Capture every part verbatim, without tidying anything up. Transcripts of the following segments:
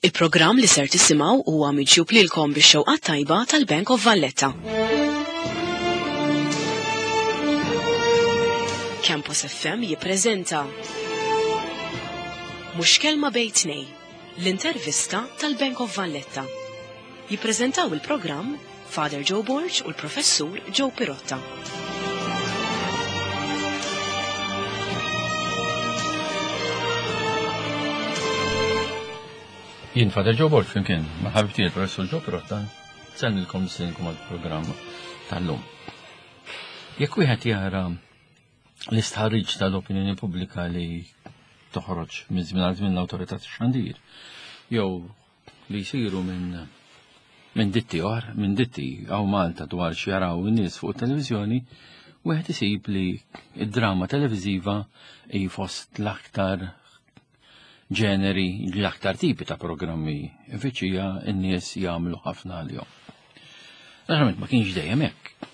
Il-programm li ser tisimgħu huwa miġjub lilkom bix-xewqat tajba tal-Bank of Valletta. Campus F M jippreżenta Mhux kelma bejn tnejn, l-intervista tal-Bank of Valletta. Jippreżentaw il-programm Father Joe Borg u l-Professur Joe Pirotta. Jien Father Joe Borg flimkien ma' ħabibti il-Professur Joe Pirotta sennilkom nistenilkom għall-programm tal-lum. Jekk wieħed jara l-istħarriġ tal-opinjoni pubblika li toħroġ minn żmien għal żmien l-awtorità tax-xandir, jew li jsiru minn minn ditti oħra, minn ditti għaw Malta dwar x'jaraw in-nies fuq it-televiżjoni, wieħed isib li d-drama televiżiva hi fost l-aktar ġeneri, l-aktar tipi ta' programmi, fiċija n-nies jagħmlu ħafna għalihom. Naturalment ma kienx dejjem hekk.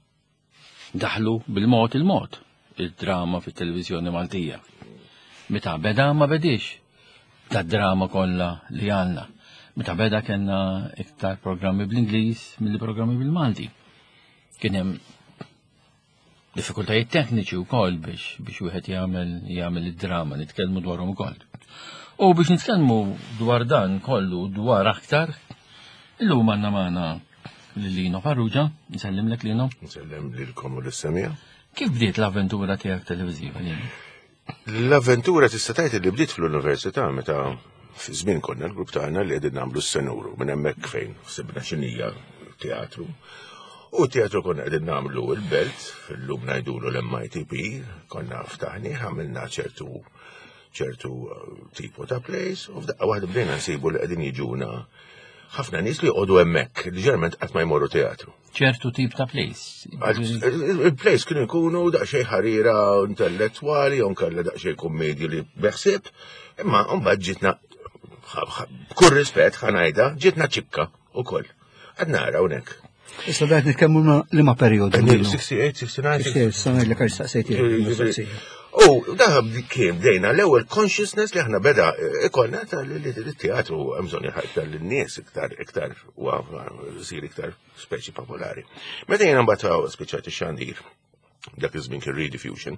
Daħlu bil-mod il-mod il-drama fit-televiżjoni Maltija. Meta beda ma bedix tad-drama kollha li għandna. Meta beda kellna iktar programmi bl-Ingliż mill-programmi bil-Malti. Kien hemm diffikultajiet tekniċi wkoll biex biex wieħed jagħmel jagħmel id-drama, nitkellmu dwarhom ukoll. U biex nitkellmu dwar dan kollu dwar aktar, illum għandna magħna Lino Farrugia, nsellimlek Lino. Nsellem lilkom u lis-semija. Kif bdiet l-avventura tiegħek televiżiva Lino? L-avventura tista' tgħid li bdiet fl-università meta fi żmien konna l-grupp tagħna li qegħdin nagħmlu s-senuru minn hemmhekk fejn sibna xinija teatru. U teatru konna qegħdin nagħmlu l-belt fil-lum ngħidulu l-M I T P, konna ftaħni ħamilna ċertu ċertu tipo ta' place, u f'daqqa waħda bdejna nsibu li qegħdin jiġuna ħafna nies li jqogħdu hemmhekk, li ġerment qatt ma jmorru teatru. ċertu tip ta' place. Il-place kienu jkunu daqsxejn ħarira intellettwali, jew nkella daqsxejn kummedji li beħsieb, imma mbagħad ġitna b'kull rispett ħanajda, ġitna ċikka wkoll. Qed nara hawnhekk. Issa bħed nitkellmu liema perjodu. sixty-eight, sixty-nine. Sena li kellx staqsejt. U da kien bdejna l-ewwel consciousness li aħna beda ikollna tal-teatru hemm bżonn jħajta lin-nies iktar iktar u jsir iktar speċi popolari. Meta jiena mbagħad spiċċajt ix-xandir, dak iż-żmien kien rediffusion.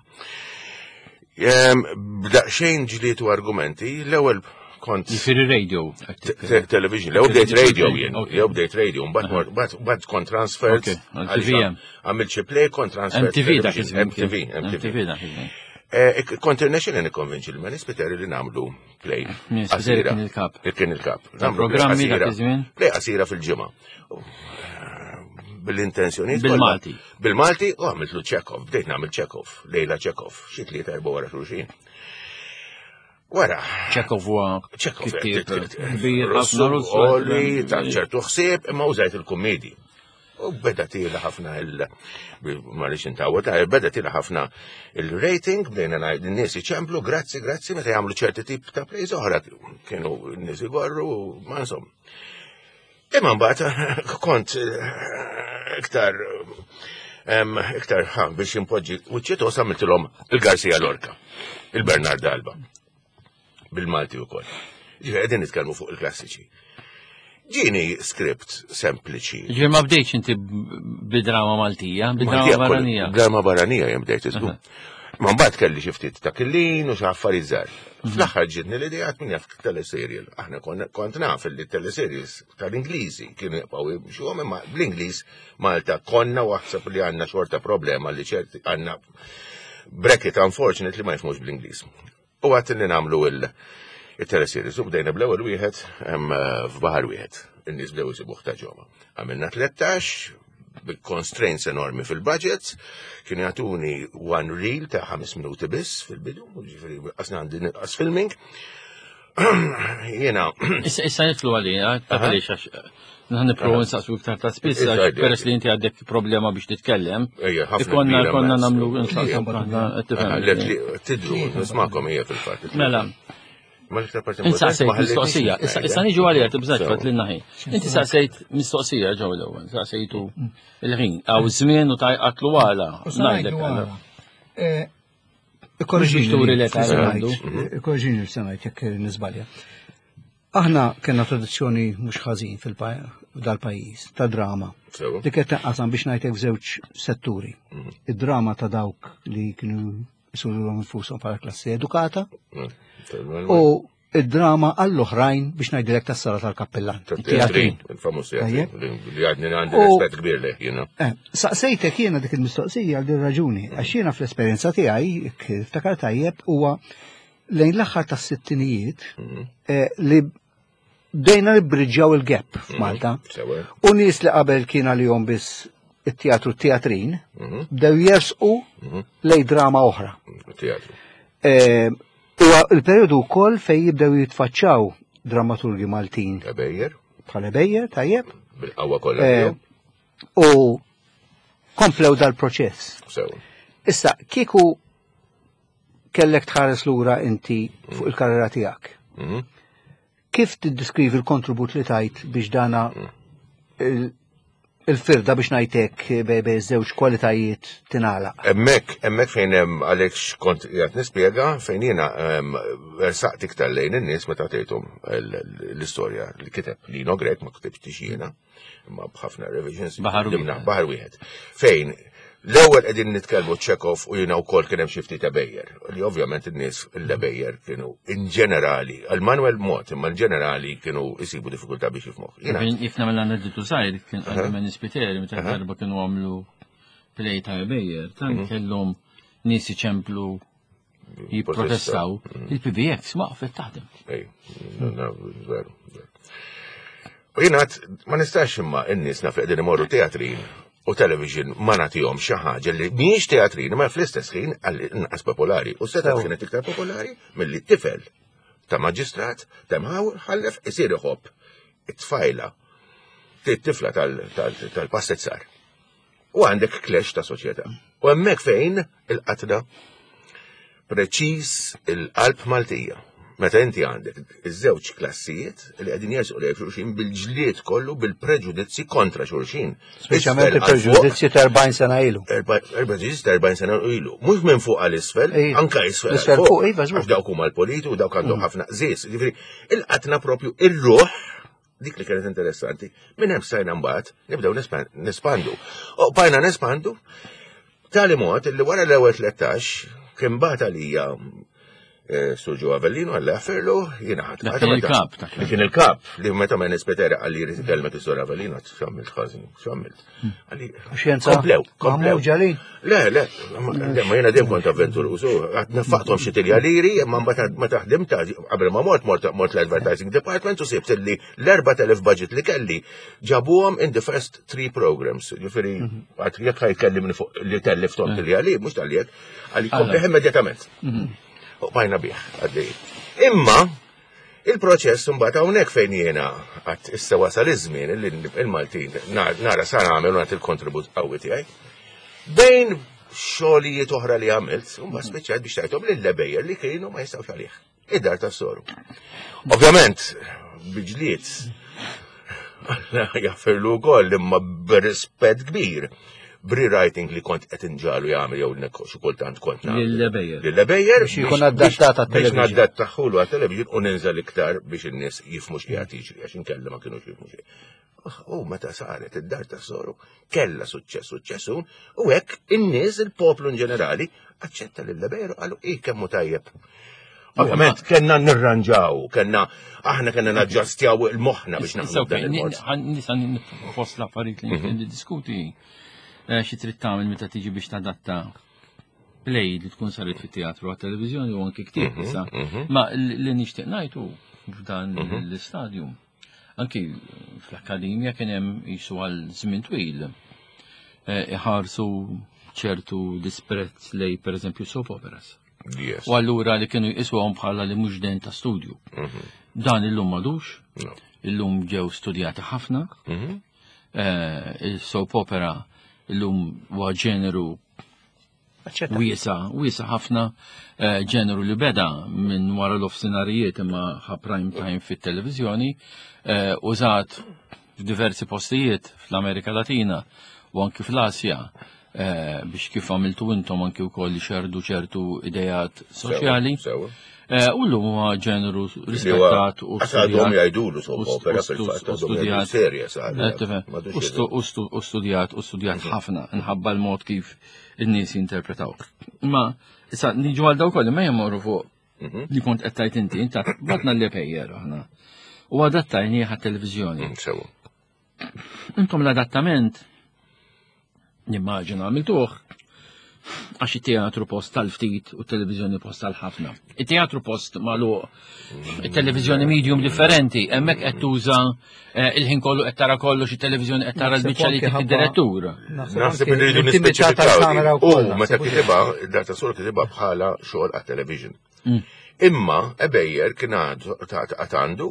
B'daqsxejn ġlietu argumenti, l-ewwel kont Jifieri radio. Television, l-ewwel bdejt radio jien, jew bdejt radio, mbagħad kont transfert għamilt xi play kont transfert. M T V dak M T V, M T V. Kont irnexxin nikkonvinċi l-Manispiteri li nagħmlu play. Manispiteri kien il-kap. Kien il-kap. Programmi dak iż-żmien? Play qasira fil-ġimgħa. Bil-intenzjonijiet. Bil-Malti. Bil-Malti u għamiltlu Chekhov, bdejt nagħmel Chekhov, lejla Chekhov, xi tlieta erba' wara xulxin. Wara. Chekhov huwa Chekhov kbir ħafna Russu ta' ċertu ħsieb imma użajt il-kummedji. U beda tila ħafna il- marriċ intawa ta' beda tila ħafna il-rating, bdejna ngħid in-nies iċemplu, grazzi, grazzi, meta jagħmlu ċerti tip ta' plays oħra kienu n-nies igorru, ma insomma. Imma mbagħad kont iktar iktar ħa biex impoġġi wiċċiet u samiltilhom il-Garcia Lorca, il-Bernard Alba, bil-Malti wkoll. Ġifieri qegħdin nitkellmu fuq il-klassiċi. Ġini skript sempliċi. Ġifieri ma bdejtx inti bid-drama Maltija, bid-drama barranija. Drama barranija jem bdejt iżgu. Ma mbagħad kelli xi ftit ta' killin u xi affarijiet żgħar. Fl-aħħar ġidni l-idea min jaf teleserial. Aħna kont naf li teleserials tal-Ingliżi kienu jibqgħu jimxuhom imma bl-Ingliż Malta konna waħseb li għandna xorta problema li ċerti għandna bracket unfortunately ma jifhmux bl-Ingliż. U għad li nagħmlu il- il-teleseries, u bdejna bl-ewwel wieħed f'baħar wieħed. In-nies bdew isibuh ta' ġoma. Għamilna tlettax bil-constraints enormi fil-budgets, kienu jagħtuni one reel ta' ħames minuti biss fil-bidu, ġifieri qasna għandi inqas filming. Jiena. Issa nitlu għalija, ta' għaliex għax naħan nipprovu nsaqsu iktar ta' spiss, peress li inti għaddek problema biex titkellem. Konna konna nagħmlu nsaqsu tidru, nismakom hija fil-fatt. Mela. Insaqsejt mistoqsija, issa niġu għalija tibżax fat l-naħi. Inti saqsejt mistoqsija ġew l-ewwel, saqsejtu il-ħin, għaw żmien u tajqatlu għala. Korriġini li semajt, jekk nisbalja. aħna kena tradizzjoni mhux ħażin fil-dal-pajjiż ta' drama. Li qed tanqasam biex ngħidlek f'żewġ setturi. Id-drama ta' dawk li kienu jsulhom infushom bħala klassi edukata u id-drama għall-oħrajn biex ngħidilek tas-sala tal-kappellan. Teatrin, il-famuż teatrin, li għadni għandi rispett kbir leh jiena. Saqsejtek jiena dik il-mistoqsija għal din raġuni, għax jiena fl-esperjenza tiegħi iftakar tajjeb huwa lejn l-aħħar tas-sittinijiet li bdejna nibbriġġjaw il-gap f'Malta. U nies li qabel kien għalihom biss it-teatru teatrin bdew jersqu lejn drama oħra. Huwa il-periodu wkoll fejn jibdew jitfaċċaw drammaturgi Maltin. Ebejjer. Bħal Ebejjer, tajjeb. Bil-qawwa kollha. U komplew dal-proċess. Issa, kieku kellek tħares lura inti fuq il-karriera tiegħek. Kif tiddiskrivi l-kontribut li tajt biex dana il-firda biex ngħidlek bej żewġ kwalitajiet tingħalaq? Hemmhekk, hemmhekk fejn hemm għalhekk kont qiegħed nispjega fejn jiena versaqt iktar lejn in-nies meta tgħidhom l-istorja li kiteb Lino Grek ma kitibx jiena, imma b'ħafna revisions baħar wieħed. Fejn l-ewwel qegħdin nitkellmu Tchekhov u jiena wkoll kien hemm xi ftit Ebejjer, li ovvjament in-nies l-Ebejjer kienu in ġenerali, għal Manuel mod, imma l-ġenerali kienu jsibu diffikultà biex jifhmuh. Jifna mill-aneddotu żgħir kien għandhom nispiteri meta darba kienu għamlu play ta' Ebejjer, tant kellhom nies iċemplu jipprotestaw, il-P B X ma qafet taħdem. Veru. U jiena ma nistax imma in-nies naf qegħdin imorru teatrin u television ma nagħtihom xi ħaġa li mhijiex teatrin ma fl-istess ħin għal inqas popolari u seta' kienet iktar popolari milli tifel ta' maġistrat ta' mħawr ħallef isir iħobb it-tfajla tit-tifla tal-pastezzar. U għandek clash ta' soċjetà. U hemmhekk fejn il-qatla preċiż il-qalb Maltija. Meta inti għandek iż-żewġ klassijiet li qegħdin jersqu lejn xulxin bil-ġlied kollu bil-preġudizzi kontra xulxin. Speċjalment il-preġudizzi ta' erbgħin sena ilu. Il-preġudizzi ta' erbgħin sena ilu. Mhux minn fuq għal isfel, anke isfel. Isfel fuq, iva għax dawk huma l-politu u dawk għandhom ħafna qżies. Ġifieri il-qatna propju ir-ruħ dik li kienet interessanti, minn hemm stajna mbagħad nibdew nespandu. U bajna nespandu tali mod li wara l-ewwel tlettax kien bagħat għalija Suġu Avellino għalli għafferlu, jina ħat. il-kap. Kien il-kap, li meta ma nispetera għalli jrid kelmet is-Sur Avellino, xammil ħażin, xammil. Komplew, komplew. Le, le, ma jena dem kont avventurużu, għat nafaqtom xi tiljaliri, ma taħdim ta' qabel ma mort mort l-Advertising Department u sibt li l-erba' telef budget li kelli ġabuhom in the first three programs. Ġifieri għad jekk ħajkellimni fuq li tellif tom tiljali, mhux tal-jek, għalli kompleħ immedjatament. U bajna bieħ, għaddej. Imma, il-proċess mbagħad hawnhekk fejn jiena għad issa wasal iż-żmien il-Maltin nara sa nagħmel nagħti il-kontribut qawwi tiegħi. Bejn xogħlijiet oħra li għamilt, mbagħad speċjal biex tajthom lill-Ebejjer li kienu ma jistgħux għalih. Id-dar tas-soru. Ovvjament, biġliet jafferlu wkoll imma b'rispett kbir. Rewriting li kont qed inġalu jagħmel jew nekku xi kultant kont nagħmel. Lill-Ebejjer. Lill-Ebejjer biex ikun adattat għat-television. Biex nadattaħħulu għat-television u ninżel iktar biex in-nies jifhmu x'qiegħed jiġri għax inkella ma kinux jifhmu xejn. U meta saret id-dar tas-soru kellha suċċess suċċessu u hekk in-nies il-poplu in ġenerali aċċetta lill-Ebejjer u qalu ih kemm hu tajjeb. Ovvjament kellna nirranġaw, kellna aħna kellna naġġastjaw il-moħħna biex nagħmlu dan il-mod. Nisa fost l-affarijiet li niddiskuti xi trid tagħmel meta tiġi biex tadatta play li tkun saret fit-teatru għat-televiżjoni u anke ktieb issa. Ma li nixtieq ngħidu f'dan l-istadju. Anki fl-akkademja kien hemm qisu għal żmien twil iħarsu ċertu disprezz lej pereżempju soap operas. U allura li kienu jqisuhom bħala li mhux den ta' studju. Dan illum m'għadux, illum ġew studjati ħafna. Il-soap opera illum huwa ġeneru wiesa, wiesa ħafna ġeneru li beda minn wara l-ofsinarijiet imma ħa prime time fit-televiżjoni, użat f'diversi postijiet fl-Amerika Latina u anki fl-Asja biex kif għamiltu intom anki wkoll xerdu ċertu idejat soċjali. Sewa. U l-lum huwa ġeneru rispettat u studijat. Jgħidulu opera fil-fatt studijat serja u studijat u studijat ħafna nħabba l-mod kif in-nies jinterpretaw. Ma issa niġu għal daw kolli ma jemmorru fuq li kont qed tgħid inti, inta badna l-lepejjer aħna. U adattajni għat-televiżjoni. Sewa. Intom l-adattament nimmaġina għamiltuh għax it-teatru post tal-ftit u t-televizjoni post tal-ħafna. Il-teatru post magħluq, il-televizjoni medium differenti, hemmhekk qed tuża il-ħin kollu qed tara kollox it-televizjoni qed tara l-biċċa li tip id-direttur. Naħseb li rridu nispeċifikaw. U meta kitibha, id-data sol kitibha bħala xogħol għat-television. Imma ebejjer kien għandu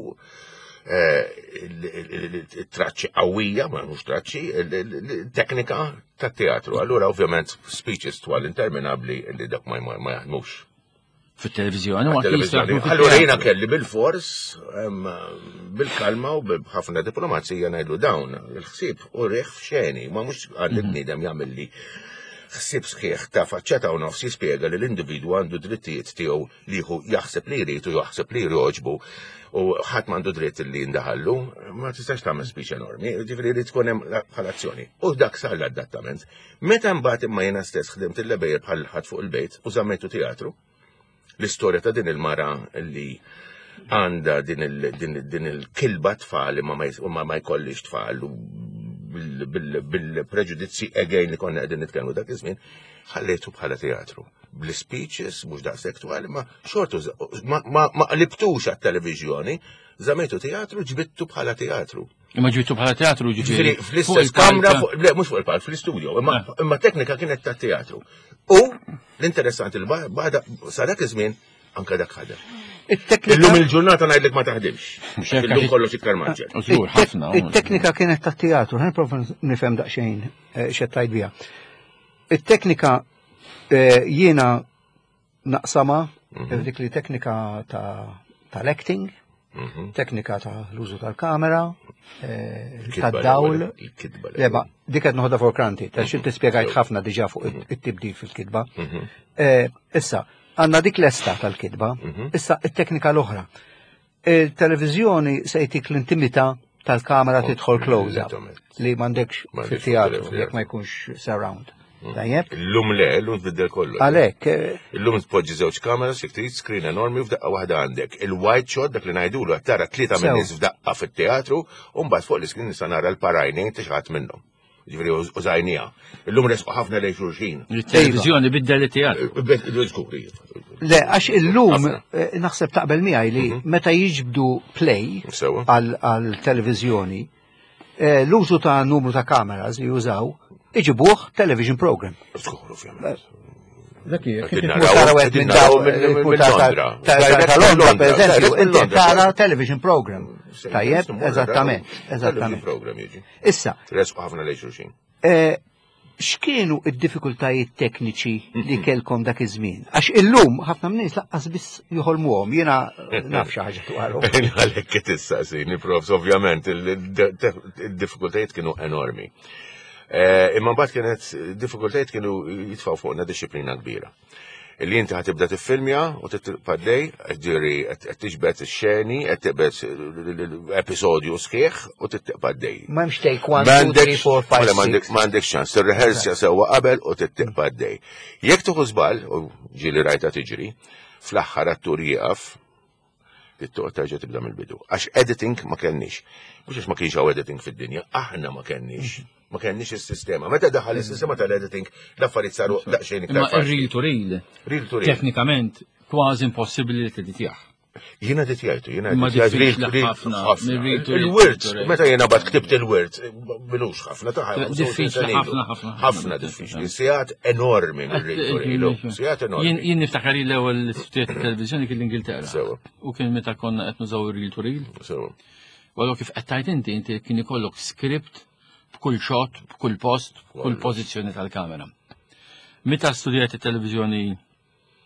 traċċi qawwija, ma mhux traċċi, teknika tat-teatru. Allura ovvjament speeches twal interminabbli li dak ma jaħdmux. Fit-televiżjoni u televizjoni. Allura jiena kelli bil-fors, bil-kalma u b'ħafna diplomazija ngħidlu dawn il-ħsieb u rieħ f'xeni, ma mhux għandi bniedem jagħmel li ħsieb sħiħ ta' faċċata u nofs jispjega li l-individwu għandu drittijiet tiegħu li jaħseb li jrid u jaħseb li jroġbu u ħadd m'għandu dritt li jindaħallu, ma tistax tagħmel speech enormi, ġifieri li tkun hemm bħal-azzjoni. U dak sar l-adattament. Meta mbagħad imma jiena stess ħdimt il-lebejjer bħal ħadd fuq il-bejt u żammejtu teatru, l-istorja ta' din il-mara li għandha din il-kilba tfal imma ma jkollix tfal bil-preġudizzi again li konna qegħdin nitkellmu dak iż-żmien, ħallejtu bħala teatru. Bl-speeches, mhux daqshekk twal, ma xortu ma qlibtux għat-televiżjoni, żamejtu teatru, ġbittu bħala teatru. Imma ġbittu bħala teatru ġifieri. Fl-istess kamra, mhux fuq il-palk, fl-istudio, imma teknika kienet tat-teatru. U l-interessanti li bada sa dak iż-żmien anke dak ħadem. Illum il-ġurnata ngħidlek ma taħdimx. Illum kollox iktar maġġel. Il-teknika kienet tat-teatru, ħan nipprova nifhem daqsxejn x'qed tgħid biha. Il-teknika jiena naqsama dik li teknika tal-acting, teknika ta' l-użu tal-kamera, tad-dawl. Leba, dik qed noħodha for granted, għax inti spjegajt ħafna diġà fuq it-tibdil fil-kitba. Issa, għandna dik l-esta tal-kitba, issa it-teknika l-oħra. Il-televiżjoni se jtik l-intimità tal-kamera tidħol close-up li m'għandekx fit-teatru jekk ma jkunx surround. Illum le, illum tbiddel kollu. Għalhekk. Illum tpoġġi żewġ kameras jekk trid screen enormi f'daqqa waħda għandek. Il-wide shot dak li ngħidulu qed tara tlieta minn nies f'daqqa fit-teatru u mbagħad fuq l-iskrin nista' nara l-parajnejn tixħat minnhom. Ġifieri użajnija. Illum resqu ħafna lejn xulxin. Il-televiżjoni biddel it-teatru. Le, għax illum naħseb taqbel miegħi li meta jiġbdu play għal-televiżjoni l-użu ta' numru ta' kameras li jużaw iġibuħ television program. Dak jek, minn daw tal-Londra, per eżempju, inti tara television program. Tajjeb, eżattament, eżattament. Issa, x'kienu id-diffikultajiet tekniċi li kelkom dak iż-żmien? Għax illum ħafna mnies laqqas biss joħolmuhom, jiena naf xi ħaġa dwarhom. Għalhekk qed issaqsini profs, ovvjament id-diffikultajiet kienu enormi. Imma mbagħad kienet diffikultajiet kienu jitfgħu fuqna disciplina kbira. Illi inti ħatibda tiffilmja u titpaddej, ġieri qed tiġbed ix-xeni, qed tiqbed episodju sħiħ u titpaddej. M'hemmx take one, two, three, four, five, six. M'għandek ċans, tirrehearsja sewwa qabel u titpaddej. Jekk tieħu żball, u ġieli rajta tiġri, fl-aħħar attur jieqaf, tittoq terġa' tibda mill-bidu. Għax editing ma kellniex. Mhux għax ma kienx hawn editing fid-dinja, aħna ma kellniex. Ma kenniex is-sistema. Meta daħal is-sistema tal-editing l-affarijiet saru daqsxejn iktar faċli. Reel to reel. Reel to reel. Teknikament kważi impossibbli li tiditjah. Jiena ditjajtu, jiena ditjajtu reel to reel. Il-wirt, meta jiena bad ktibt il-wirt, bilux ħafna taħħa. Diffiċli ħafna ħafna. Ħafna diffiċli. Sijat enormi mir-reel to reel. Sijat enormi. Jien niftakar l-ewwel ftit televizjoni kien l-Ingilterra. U kien meta konna qed nużaw ir-reel to reel. Wallu kif qed tajt inti, inti kien ikollok script b'kull shot, b'kull post, b'kull pożizzjoni tal-kamera. Meta studijat it-televiżjoni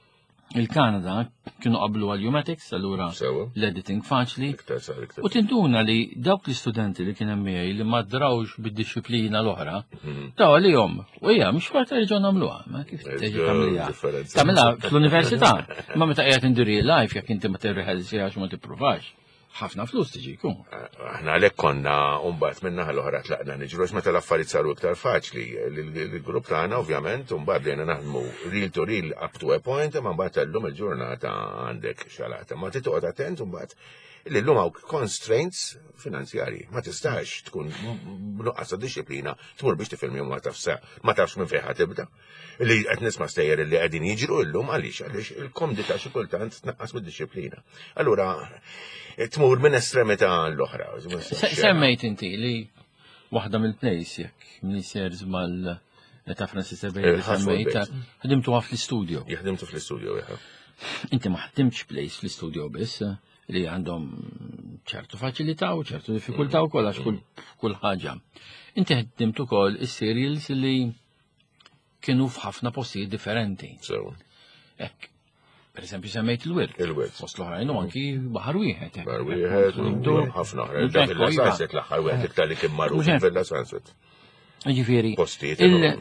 il-Kanada kienu qablu għal-Umatics, allura Sewa. l-editing faċli. Iktar sar iktar. U tintuna li dawk l-istudenti li kien hemm miegħi li ma drawx bid-disciplina l-oħra, taw għalihom, u hija mhux farta reġgħu nagħmluha, ma kif teġi tagħmilha. differenza. Tagħmilha fl-università, ma meta qiegħed in real life jekk inti ma tirriħelsihx ma tippruvax. Ħafna flus tiġi jkun. Aħna għalhekk konna mbagħad minnaħa l-oħra tlaqna niġru meta l-affarijiet saru iktar faċli. Il-grupp tagħna ovvjament mbagħad bdejna naħdmu real to real up to a point, ma mbagħad illum il-ġurnata għandek xalata. Ma titoqgħod attent mbagħad li llum hawn constraints finanzjarji. Ma tistax tkun b'nuqqas ta' disciplina tmur biex tifilmihom ma tafx ma tafx minn fejn ħatibda. Li qed nisma' stejjer li qegħdin jiġru llum għaliex għaliex il-komdità xi kultant tnaqqas mid-disciplina. Allura tmur minn estremità l-oħra. Semmejt inti li waħda mill-plays jekk ministers mal-ta' Francis Ebej semmejta, ħdimtu għaf fl-studio. Jaħdimtu fl-studio, jaħ. Inti ma ħdimx plays fl-studio biss li għandhom ċertu faċilità u ċertu diffikultà u kollax kull ħaġa. Inti ħdimtu kol is-serials li kienu f'ħafna postijiet differenti. So. Ek, per esempio semmejt il-wirt. Il-wirt. Fost l-oħrajn u anki baħar wieħed. Baħar wieħed, ħafna oħra. Da Villa Sunset l-aħħar wieħed iktar li kien magħruf Villa Sunset. Ġifieri. Postijiet.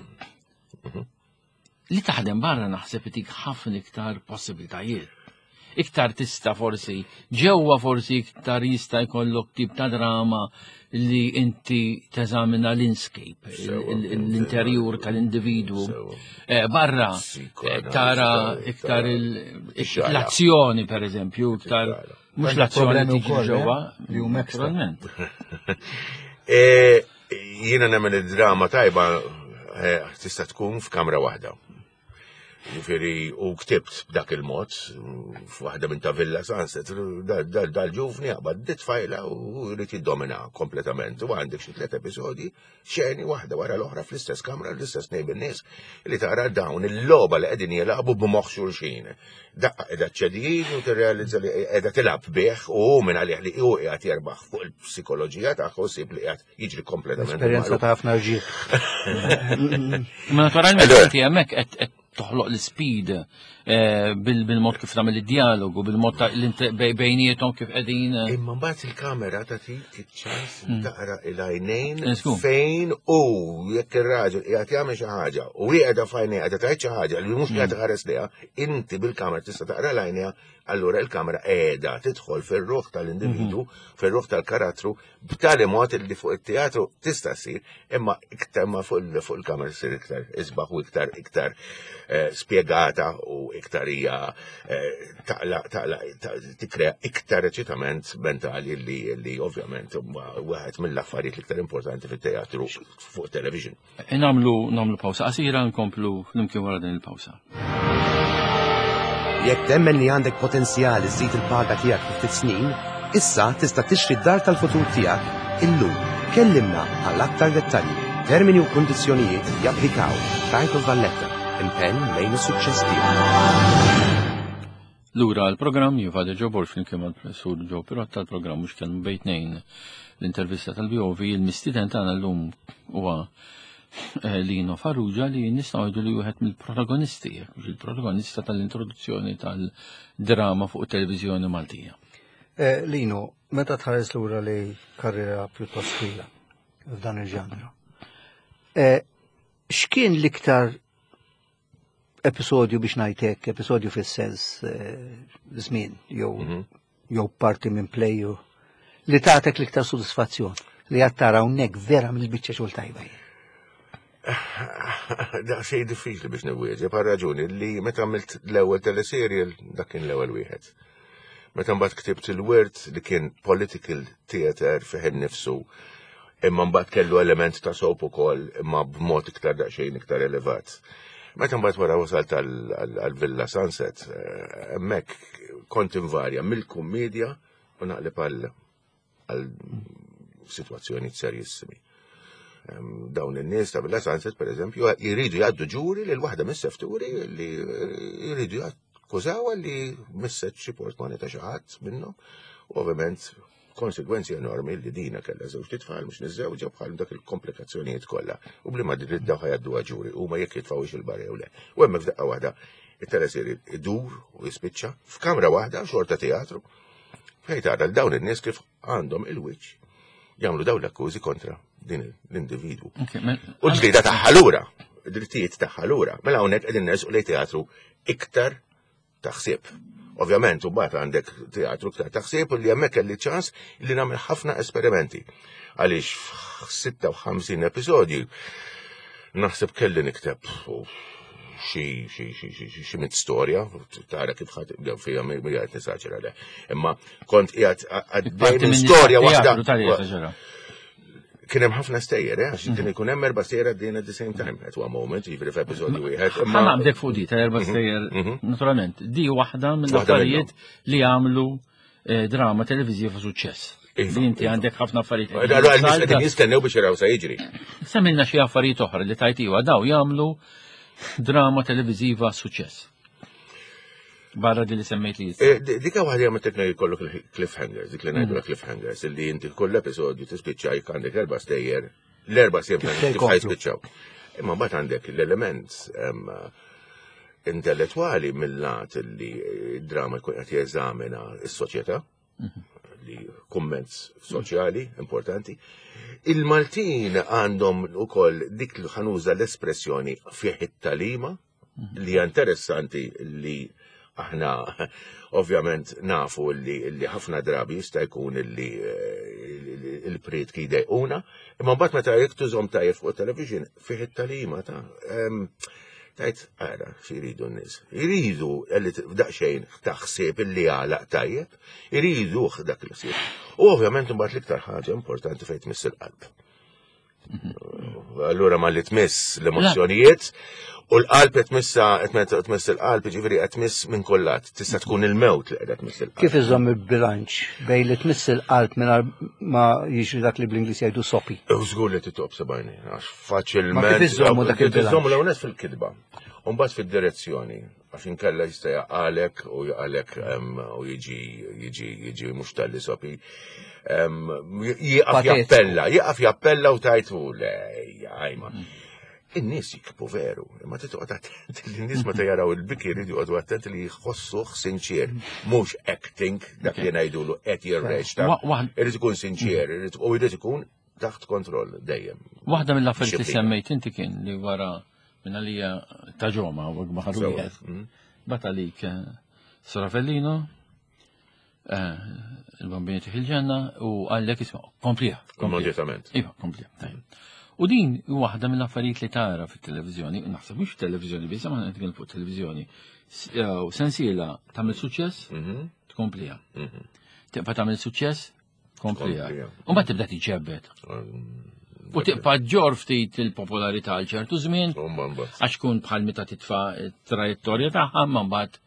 Li taħdem barra naħseb itik ħafna iktar possibilitajiet. Iktar tista' forsi, ġewwa forsi iktar jista' jkollok tip ta' drama li inti teżamina l-inscape, l-interjur tal-individwu. Barra, tara iktar l-azzjoni, per eżempju, iktar mhux l-azzjoni li tiġi ġewwa, naturalment. Jiena nagħmel id-drama tajba tista' tkun f'kamra waħda. Ġifieri u ktibt b'dak il-mod f'waħda minn ta' Villa Sunset, dal-ġuvni għabad dit fajla u jrid jiddomina kompletament. U għandek xi tliet episodji xeni waħda wara l-oħra fl-istess kamra, l-istess nejn nies li tara dawn il-logħba li qegħdin jilagħbu b'moħħ xulxin. Daqqa qiegħda ċedin u tirrealizza li qiegħda tilab bih u minn għalih li hu qiegħed jerbaħ fuq il-psikoloġija tagħha sib li qiegħed jiġri kompletament. Esperjenza ta' ħafna ġieħ. Naturalment inti hemmhekk qed toħloq l-speed bil-mod kif tagħmel id-dialogu, bil-mod bejniethom kif qegħdin. Imma mbagħad il-kamera tagħtik iċ-ċans taqra il-għajnejn fejn u jekk ir-raġel qiegħed jagħmel xi ħaġa u qiegħda f'għajnejha qiegħda tgħid xi ħaġa li mhux qiegħed iħares liha, inti bil-kamera tista' taqra l-għajnejha, allura l-kamera qiegħda tidħol fir-ruħ tal-individwu, fir-ruħ tal-karattru b'tali mod li fuq it-teatru tista' ssir, imma iktar ma fuq il-kamera ssir iktar isbaħ u iktar iktar spjegata u iktar hija tikkrea iktar reċitament mentali li ovvjament wieħed mill-affarijiet l-iktar importanti fit-teatru fuq television. Nagħmlu nagħmlu pawsa qasira nkomplu flimkien wara din il-pawsa. Jekk temmen li għandek potenzjal iżid il-paga tiegħek fi ftit snin, issa tista' tixtri d-dar tal-futur tiegħek illum. Kellimna għall-aktar dettalji, termini u kundizzjonijiet japplikaw. Bank of Valletta. Impenn lejn is-suċċess tiegħek. Lura l-programm jivada Joe Borg flimkien mal-Professur Joe Pirotta l-programm mhux kien bejtnejn l-intervista tal-B O V il-mistiden tagħna llum huwa Lino Farrugia li nistgħu ngħidu li wieħed mill-protagonisti, il-protagonista tal-introduzzjoni tal-drama fuq it-televiżjoni Maltija. Lino, meta tħares lura li karriera pjuttost twila f'dan il-ġanru. X'kien l-iktar episodju biex ngħidlek, episodju fis-sens żmien jew jew parti minn plejju li tagħtek l-iktar sodisfazzjon li qed tara hawnhekk vera mill-biċċa xogħol tajba. Da xejn diffiċli biex niwieġeb għal raġuni li meta għamilt l-ewwel teleserial dak kien l-ewwel wieħed. Meta mbagħad ktibt il-Wirt li kien political theater fih innifsu imma mbagħad kellu element ta' soap ukoll imma b'mod iktar daqsxejn iktar elevat. Meta mbagħad wara wasalt għal-Villa Sunset, hemmhekk kont invarja mill-kummedja u naqleb għal sitwazzjoni serjissimi. Dawn in-nies ta' Villa Sunset pereżempju jridu jgħaddu ġuri lil waħda mis-sefturi li jridu jakkużawha li misset xi portmoni ta' xi ħadd minnhom u ovvjament konsegwenzi enormi li dina kellha żewġ titfal mhux niżżewġa bħal dak il-komplikazzjonijiet kollha. U bli ma driddaw ħajaddu għaġuri u ma jekk jitfawx il-barja u le. U hemmhekk f'daqqa waħda it-teleseri idur u jispiċċa f'kamra waħda xorta teatru fejn tara l dawn in-nies kif għandhom il-wiċċ jagħmlu dawn l-akkużi kontra din l-individwu. U l-ġlieda tagħha lura, id-drittijiet tagħha lura. Mela hawnhekk qegħdin nersqu lejn teatru iktar taħsib. Ovvjament, u bat għandek teatru iktar taħsib u li hemmhekk kelli ċans li nagħmel ħafna esperimenti. Għaliex sitta u ħamsin episodji naħseb kelli nikteb xi xi xi xi xi mit storja, tara kif ħadd bdew fiha mija qed nisaċera le. Imma kont qiegħed għaddej minn storja waħda. Kien hemm ħafna stejjer, eh, għax kien ikun hemm erba' stejjer għaddejn at the same time. Qed huwa moment, jiġri f'episodju wieħed. Imma għandek fuq di ta' erba' stejjer, naturalment. Di waħda mill-affarijiet li għamlu drama televiżiva suċċess. Li inti għandek ħafna affarijiet. Għal jistennew biex jaraw sa jiġri. Semmilna xi affarijiet oħra li tajtija daw jagħmlu drama televiżiva suċċess. Barra di li semmejt li jisir. Dika waħdi għamet tekna jkollok cliffhangers, dik li ngħidu cliffhangers, illi inti kull episodju tispiċċa jekk għandek erba' stejjer, l-erba' stejjer kif ħajspiċċaw. Imma mbagħad għandek l-element intellettwali mill-lat li d-drama jkun qed jeżamina s-soċjetà, li kumment soċjali importanti. Il-Maltin għandhom ukoll dik li ħanuża l-espressjoni fih it-talima li hija interessanti li aħna ovvjament nafu li ħafna drabi jista' jkun li il-priet kidejquna, imma mbagħad meta jekk tużhom tajjeb fuq television fih it-talima ta' tajt ara x'iridu n-nies. Iridu li f'daqsxejn taħseb illi għalaq tajjeb, iridu dak li ssir. U ovvjament imbagħad l-iktar ħaġa importanti fejn tmiss il-qalb. Allura ma li tmiss l-emozzjonijiet u l-qalb qed tmissa qed tmiss il-qalb, ġifieri qed tmiss minn kullat, tista' tkun il-mewt li qiegħda tmiss il-qalb. Kif iżomm il-bilanċ bejn li tmiss il-qalb mingħajr ma jiġri dak li bl-Ingliż jgħidu sopi. Żgur li tittob sebajni, għax faċilment iżommu l-hawnhekk fil-kidba. U mbagħad fid-direzzjoni, għax inkella jista' jaqalek u jaqalek u jiġi jiġi jiġi mhux tal-li sopi. Jieqaf jappella, jieqaf jappella u tajtu lej, għajma. In-nies jikbu veru, ma titqgħod attent li n-nies meta jaraw il-biki jridu jqogħdu attent li jħossuh sinċier, mhux acting dak li ngħidulu qed jirreġta. Irid ikun sinċier, u jrid ikun taħt kontroll dejjem. Waħda mill-affarijiet li semmejt inti kien li wara minn għalija ta' ġoma u għagħar wieħed. Bata lik Soravellino, il-bambini fil-ġenna u għallek isma' komplija. Immedjatament. Iva, komplija. U din waħda mill-affarijiet li tara fit-televiżjoni, naħseb mhux televiżjoni biss, ma nitkellem fuq televiżjoni. Sensiela tagħmel suċċess, tkomplija. Tibqa' tagħmel suċċess, tkomplija. U mbagħad tibda tiġġebbed. U tibqa' ġor ftit il-popolarità għal ċertu żmien, għax tkun bħal meta titfa' it-trajettorja tagħha, ma mbagħad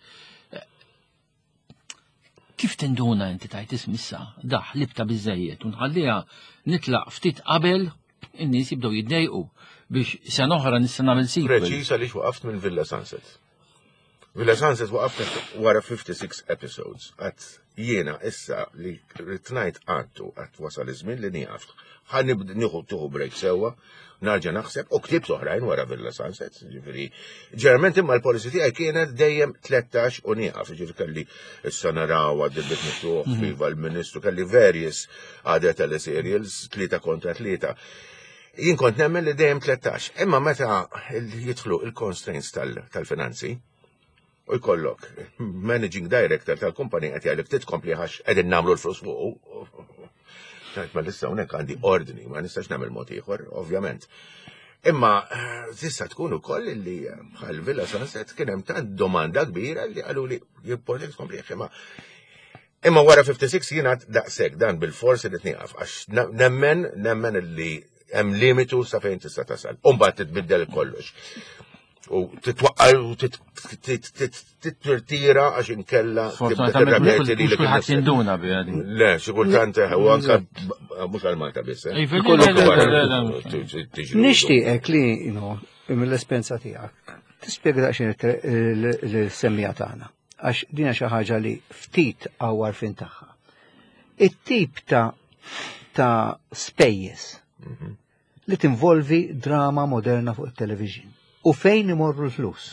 kif tinduna inti tajt ismissa, daħ libta biżejjed u nħalliha nitlaq ftit qabel in-nies jibdew jiddejqu biex sena oħra nista' nagħmel sequel. Preċiż għaliex waqaft minn Villa Sunset. Villa Sunset waqaft wara fifty-six episodes. Għat jiena issa li ritnajt għantu għat wasal iż-żmien li nieqaf. Ħanibda nieħu tuħu break sewwa, narġa' naħseb u ktibt oħrajn wara Villa Sunset. Ġifieri, ġeneralment imma l-policy tiegħi kienet dejjem tlettax u nieqaf. Ġifieri kelli issa naraw għad-dibbiet miftuħ viva l-Ministru, kelli various għadha teleserials, tlieta kontra tlieta. Jien kont nemmen li dejjem tlettax. Imma meta jidħlu il-constraints tal-finanzi u jkollok managing director tal-kumpani qed jgħidlek titkompli għax qegħdin nagħmlu l-flus fuq. Tajt ma lissa hawnhekk għandi ordni, ma nistax nagħmel mod ieħor, ovvjament. Imma tista' tkun ukoll li bħal Villa Sunset kien hemm tant domanda kbira li qalu li jippotek tkompli imma imma wara fifty-six jiena daqshekk dan bil-forsi li tnieqaf għax nemmen nemmen li hemm limitu sa fejn tista' tasal. U mbagħad titbiddel kollox. U titwaqqal u tittirtira għax inkella fortunatament mhux kulħadd jinduna biha din. Le, xi kultant u anke mhux għal Malta biss. Nixtieqek li mill-esperjenza tiegħek tispjega daqsxejn l-semmija tagħna. Għax din xi ħaġa li ftit għawar fin tagħha. it-tip ta' ta' spejjeż li tinvolvi drama moderna fuq it-television. U fejn imorru l-flus?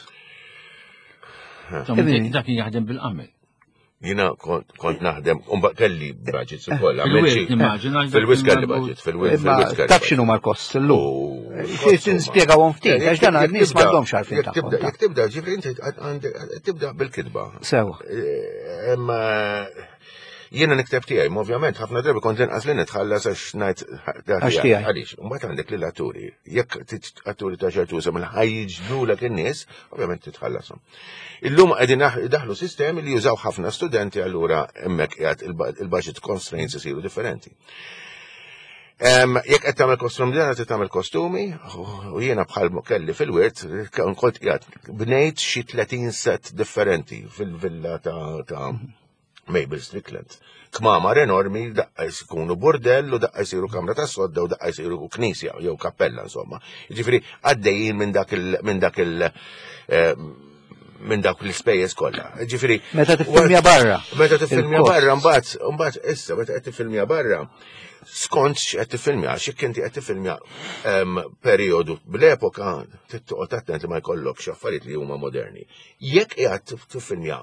Dak jaħdem bil-qamel. Jina kont naħdem, umba kelli budgets u koll. Fil-wirt, immaġina. Fil-wirt kelli budget, fil-wirt kelli. Taf xinu mal-kost l-lum. Nispiegawhom ftit, għax dan għal-nies m'għandhomx għarfien tagħhom. Jek tibda, ġifri inti tibda bil-kidba. Sewa. Imma jiena nikteb tiegħi, ovvjament ħafna drabi kont inqas li nitħallas għax ngħid Għax tiegħi. Għaliex, mbagħad għandek lil atturi. Jekk atturi ta' ċertu mill ħajġbdulek in-nies, ovvjament titħallashom. Illum qegħdin daħlu sistemi li jużaw ħafna studenti allura hemmhekk qiegħed il-budget constraints isiru differenti. Jekk qed tagħmel kostum dina qed tagħmel kostumi u jiena bħal kelli fil-wirt kont qiegħed bnejt xi tletin set differenti fil-villa ta' Mabel Strickland. Kmamar enormi daqqa jkunu bordell u daqqa jsiru kamra ta' sodda u daqqa jsiru knisja jew kappella insomma. Jiġifieri għaddejjin minn dak il minn dak il minn dak l-ispejjeż kollha. Ġifieri Meta tiffilmja barra. Meta tiffilmja barra mbagħad mbagħad issa meta qed tiffilmja barra skont x'qed tiffilmja x'ik inti qed tiffilmja perjodu bl-epoka tittoqgħod attent li ma jkollokx affarijiet li huma moderni. Jekk qiegħed tiffilmja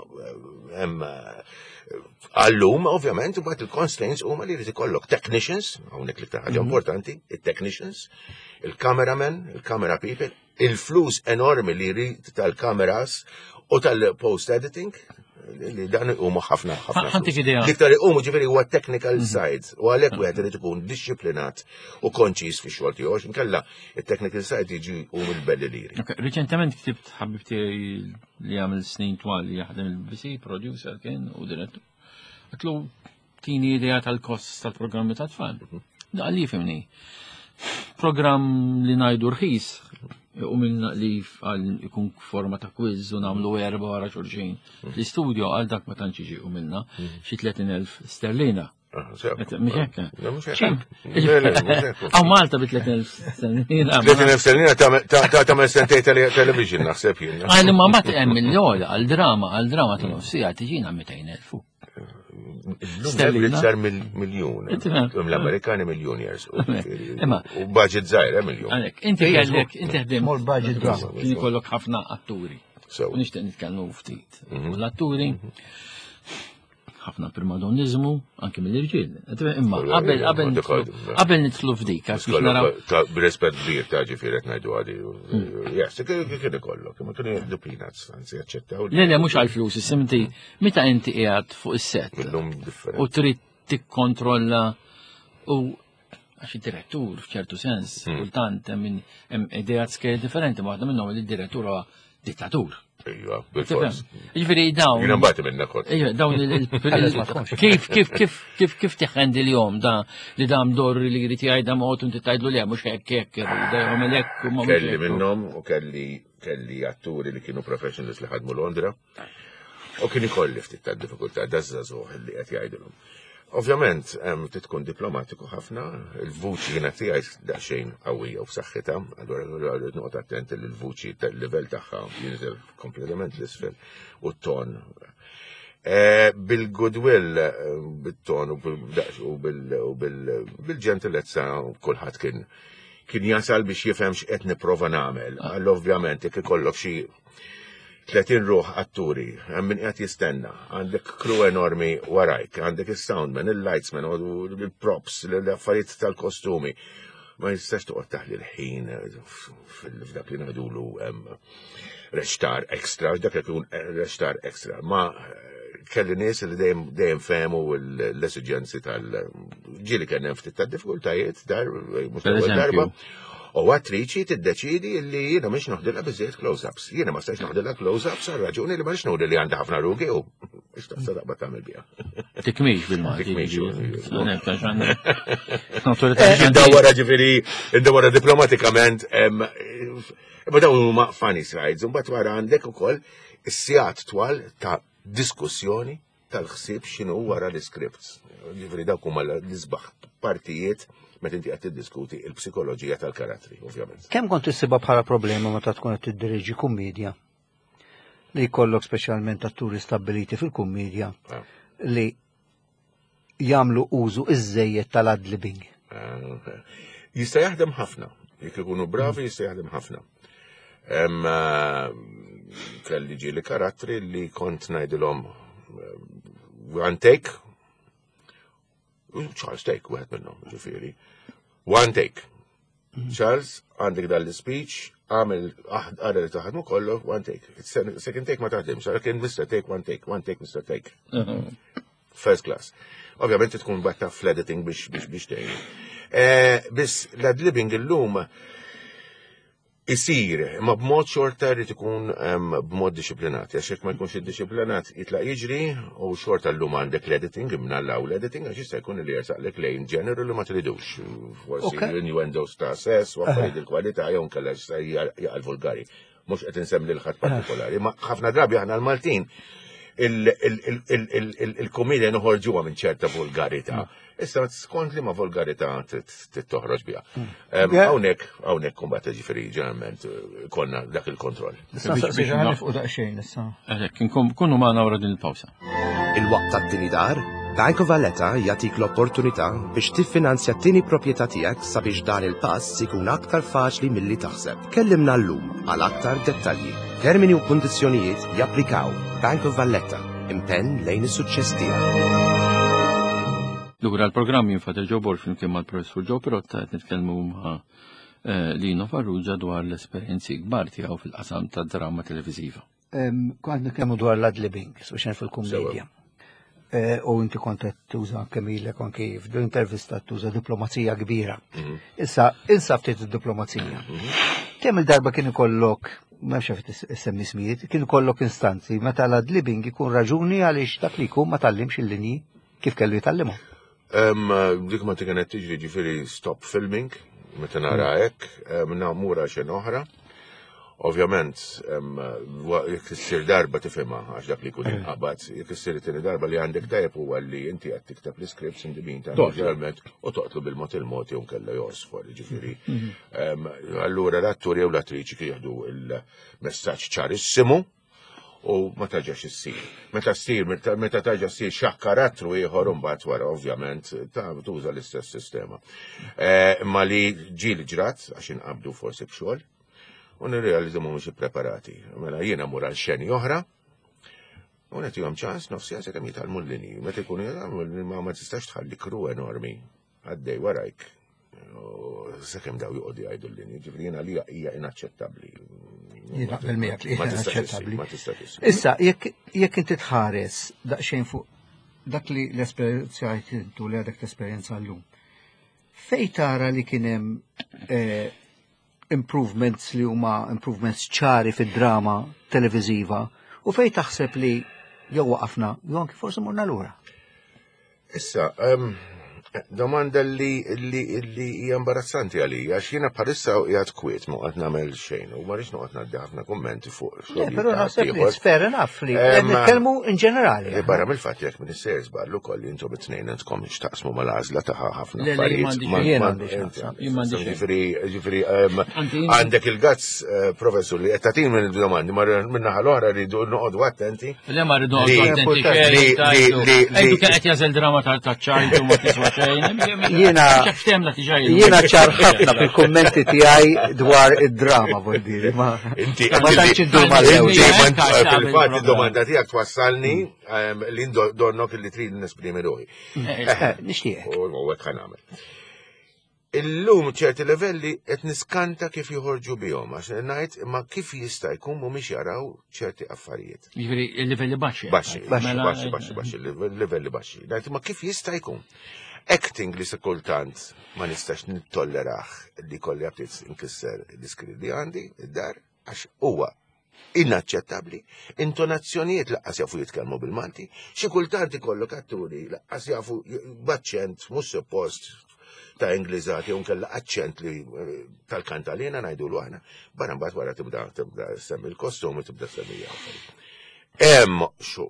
għallum, ovvjament, mbagħad il-constraints huma li jrid ikollok technicians, hawnhekk l-iktar ħaġa importanti, il-technicians, il-cameramen, il-camera people, il-flus enormi li jrid tal-kameras u tal-post editing, li dan huma ħafna ħafna. Ħantik idea. L-iktar huma ġifieri huwa technical side, u għalhekk wieħed irid ikun disciplinat u konċis fix-xogħol tiegħu għax inkella it-technical side jiġi hu mill-belli liri. Riċentement ktibt ħabib tiegħi li jagħmel snin twal li jaħdem il-B C, producer kien u direttur. Għatlu tini idea tal-kost tal-programmi ta' tfal. Da għalli fimni. Program li najdu rħis, u minna li għal ikun forma ta' quiz u namlu erba wara xurxin. L-studio għal dak ma tanċiġi u minna xi tletin elf sterlina. Mħekka. Għaw Malta bi tletin elf sterlina. tletin elf sterlina ta' ma' sentej television naħseb jien. Għal ma ma ta' miljon għal-drama, għal-drama ta' nofsija tiġina mitejn elfu. L-lum sar miljon. L-Amerikani miljoniers. U budget zaħira miljon. Inti għallek, inti għeddim. Mol budget drama. Kien kollok ħafna atturi. U nishtiq nitkellmu ftit. U l-atturi ħafna primadonnizmu anke mill-irġiel. Imma qabel qabel qabel nidħlu f'dik għax biex naraw. B'rispett kbir ta' ġifieri qed ngħidu għadi. Jas, kien ikollok, imma kienu jgħidu peanuts, anzi jaċċettaw. Le le mhux għall-flus, issimti meta inti qiegħed fuq is-set. U trid tikkontrolla u għax id-direttur f'ċertu sens, kultant hemm idejat skej differenti, waħda minnhom li d-direttur huwa dittatur. Ejja, bil-fors. Ġifieri dawn. Jina mbagħad minna kont. Ejja, dawn kif kif kif kif kif teħendi l-jom da li dam dor li jrid jgħidha mod inti tgħidlu le mhux hekk hekk dejhom hekk u kelli minnhom u kelli kelli atturi li kienu professionals li ħadmu Londra u kien ikolli ftit ta' diffikultà dażżagħ li qed jgħidulhom. Ovvjament, titkun diplomatiku ħafna, il-vuċi jiena tiegħi daqsxejn qawwija u f'saħħitha, allura rrid noqgħod attent li l-vuċi tal-livell tagħha jinżel kompletament l-isfel u t-ton. Bil-goodwill, bit-ton u bil-ġentilezza kulħadd kien kien jasal biex jifhem x'qed nipprova nagħmel. Għall ovvjament jekk ikollok xi tletin ruħ atturi, hemm min qed jistenna, għandek crew enormi warajk, għandek il-soundman, il-lightsman, il-props, l-affarijiet tal-kostumi. Ma jistax toqgħod taħli l-ħin f'dak li ngħidulu rextar extra, dak ikun rextar extra. Ma kelli nies li dejjem dejjem fehmu l-esiġenzi tal-ġieli kien hemm ftit tad-diffikultajiet dar mhux darba. U għattriċi tiddeċidi li jiena mhix noħdilha biżejjed close-ups. Jiena ma stax noħdilha close-ups għal raġuni li ma nix noħdil li għandha ħafna rugi u mhux taqsa daqba tagħmel biha. Tikmix bil-Malti. Indawwara ġifieri, indawwara diplomatikament, imma dawn huma funny slides, u mbagħad wara għandek ukoll is-sigħat twal ta' diskussjoni tal-ħsieb x'inhu wara l-iskripts. Ġifieri dawk huma l-isbaħ partijiet meta inti qed tiddiskuti l-psikoloġija tal-karattri, ovvjament. Kemm kont tissibha bħala problema meta tkun qed tiddiriġi kummedja li jkollok speċjalment atturi stabbiliti fil-kummedja li jagħmlu użu iżejjed tal-ad-libbing. Jista' jaħdem ħafna, jekk ikunu bravi jista' jaħdem ħafna. Kelli ġieli karattri li kont ngħidilhom one take, Charles take, wieħed minnhom, ġifieri. One take. Charles, għandek dal-speech, għamil għara li taħdmu kollu, one take. Second take ma taħdimx, għara kien mister Take, one take, one take, mister Take. First class. Ovvjament tkun batta fl-editing biex biex biex tgħin. Biss l-ad-libbing illum isir, ma b'mod xorta rrid ikun b'mod disciplinat. Għax jekk ma jkunx iddisciplinat jitlaq jiġri u xorta llum għandek l-editing, imnallaw l-editing għax jista' jkun li jersaqlek lejn ġeneru li ma tridux. Forsi innuendos ta' sess, u affarijiet il-kwalità jew nkella jista' jaqal vulgari. Mhux qed insemmi lil ħadd partikolari, ma ħafna drabi aħna l-Maltin il-komedja noħorġuha minn ċerta vulgarità. Issa skont li ma volgarità toħroġ biha. Hawnhekk hawnhekk kumbat ġifieri ġeneralment konna dak il-kontroll. Issa saqsija nifqu daqsxejn issa. Għalhekk kunu magħna wara din il-pawsa. Il-waqt tat-tieni dar, Bank of Valletta jagħtik l-opportunità biex tiffinanzja t-tieni proprjetà tiegħek sabiex dan il-pass ikun aktar faċli milli taħseb. Kellimna llum għal aktar dettalji. Termini u kundizzjonijiet japplikaw. Bank of Valletta, impenn lejn is-suċċess tiegħek. Lura l-programm jinfatel Joe Borg flimkien mal-Professur Joe Pirotta qed nitkellmu ma' Lino Farrugia dwar l-esperjenzi kbar tiegħu fil-qasam tad-drama televiżiva. Kont nitkellmu dwar l-ad-libbing, speċjalment fil-kumedja. U inti kont qed tuża kemm ilek anke f'intervista tuża diplomazija kbira. Issa insa ftit id-diplomazija. Kemm il-darba kien ikollok ma nafx issemmi smijiet, kien ikollok instanzi meta l-ad-libbing ikun raġuni għaliex dak li jkun ma tallimx il-linji kif kellu jtallimhom. Dik ma kienet tiġri ġifieri stop filming, meta nara hekk, nagħmura xejn oħra. Ovvjament, jekk issir darba tifhimha għax dak li jkun inqabad, jekk issir tieni darba li għandek tajjeb huwa li inti qed tikteb l-iscripts in the meantime ġeneralment u toqtlu bil-mod il-mod jew nkella josfor, ġifieri. Allura l-atturi jew l-attriċi jieħdu il-messaġġ ċarissimu u ma taġax issir. Meta ssir, meta taġa ssir xaħ karattru ieħor imbagħad wara ovvjament tuża l-istess sistema. Imma li ġieli ġrat għax inqabdu forsi b'xogħol u nirrealizza mhumiex ippreparati. Mela jiena mur għal xeni oħra u nagħtihom ċans nofsi għasek hemm jitalmu l-linji. Meta jkunu jagħmlu ma ma tistax tħalli kru enormi għaddej warajk. Sakemm daw joqogħdu jgħidu l-linji, ġifieri jiena li hija inaċċettabbli. Naqbel miegħek li hija inaċċettabbli. Issa jekk inti tħares daqsxejn fuq dak li l-esperjenza intu li għadek l-esperjenza llum. Fejn tara li kien hemm improvements li huma improvements ċari fid-drama televiżiva u fejn taħseb li jew waqafna jew anke forsi morna lura. Issa, domanda li li hija imbarazzanti għalija għax jiena bħalissa qiegħed kwiet ma qed nagħmel xejn u ma rridx noqgħod ngħaddi ħafna kummenti fuq. Però naħseb li fair enough li nitkellmu in ġenerali. Barra mill-fatt jekk minister żballu kolli intom it-tnejn intkom x'taqsmu mal-għażla tagħha ħafna affarijiet. Ġifieri għandek il-gazz professur li qed tagħtin minn domandi minn naħa l-oħra rridu noqogħdu attenti. Le ma rridu noqogħdu attenti xejn. Qed jażel drama tal-taċċajt u ma tiswa Jiena jiena ċar ħafna fil-kummenti tiegħi dwar id-drama vuol dire ma tantx iddur mal-ew. Fil-fatt id-domanda tiegħek twassalni li donnok li trid nesprimi ruħi. Nixtieq. U hekk ħanagħmel. Illum ċerti livelli qed niskanta kif joħorġu bihom għax ngħid imma kif jista' jkun mhumiex jaraw ċerti affarijiet. Jiġifieri il-livelli baxxi. Baxxi, baxxi, baxxi, baxxi, livelli baxxi. Ngħid imma kif jista' jkun? Acting li se kultant ma nistax nittolleraħ li kolli għabtit inkisser diskri li għandi id-dar għax huwa inaċċettabbli. Intonazzjonijiet laqqas jafu jitkellmu bil-Malti, xi kultant ikollok atturi laqqas jafu b'aċċent mhux suppost ta' Ingliżati jew nkella aċċent li tal-kantalina ngħidulu aħna, barra mbagħad wara tibda tibda semmi l-kostumi tibda semmi affarijiet. Hemm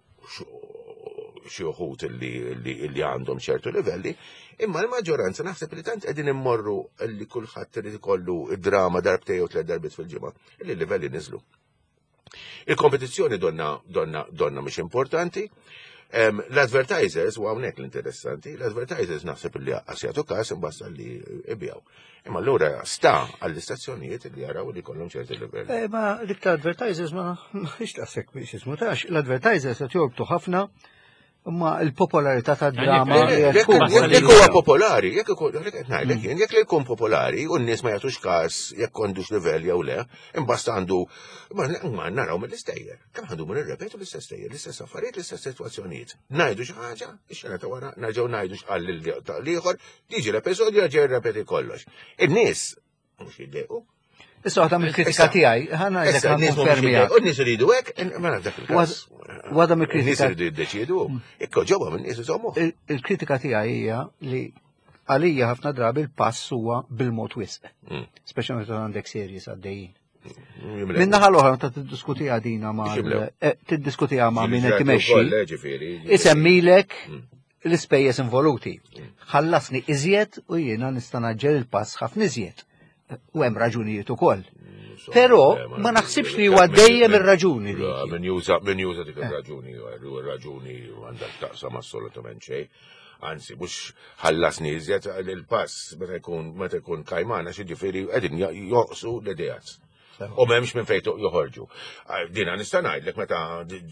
xi wħud li għandhom ċertu livelli, imma l-maġġoranza naħseb li tant qegħdin immorru li kulħadd irid ikollu id-drama darbtej jew tliet darbiet fil-ġimgħa, li l-livelli niżlu. Il-kompetizzjoni donna donna donna mhix importanti, L-advertisers, u għawnek l-interessanti, l-advertisers naħseb li għasjatu kas imbasta li ibijaw. Imma allura sta għall-istazzjonijiet li jaraw li kollhom ċerti livell. Ma dik advertisers ma ixtaqsek biex jismu tax, l-advertisers qed jorbtu ħafna ma l-popolarità tad-drama. Jekk huwa popolari, jekk ngħidlek jien, jekk li jkun popolari u n-nies ma jagħtux każ jekk għandux livell jew le, imbasta għandu ma naraw mill-istejjer. Kemm għandu ma nirrepetu l-istess stejjer, l-istess affarijiet, l-istess sitwazzjonijiet. Ngħidu xi ħaġa, ix-xena ta' wara, nerġgħu ngħidu x'qal l-ieħor, tiġi l-episodju jerġa' jirrepeti kollox. In-nies mhux jiddejqu. Issa waħda mill-kritika tiegħi, ħana jgħidlek konfermija. U n-nies iridu hekk, ma naf dak il-każ. Waħda mill-kritika. N-nies iridu jiddeċiedu, jekk ġobhom in-nies iżommu. Il-kritika tiegħi hija li għalija ħafna drabi l-pass huwa bil-mod wisq. Speċjalment meta għandek serjes għaddejjin. Minnaħa l-oħra meta tiddiskutiha dina ma' tiddiskutiha ma' min qed timexxi, isemmilek l-ispejjeż involuti. Ħallasni iżjed u jiena nista' naġġel il-pass ħafna iżjed. U hemm raġunijiet ukoll. Però ma naħsibx li huwa dejjem ir-raġuni li. Min juża min juża dik ir-raġuni, ir-raġuni għandek taqsam assolutament xejn. Anzi, mhux ħallasni iżjed il-pass meta jkun meta jkun kajmana xi ġifieri qegħdin joqsu l-idejat. U m'hemmx minn fejn joħorġu. Dina nista' ngħidlek meta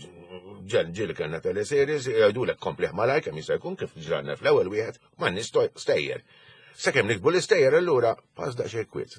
ġen ġieli kellna teleseries jgħidulek komplih malajk kemm jista' jkun kif ġranna fl-ewwel wieħed m'għandniex stejjer. Sakemm nikbu l-istejjer allura pass daqsxejn kwiet.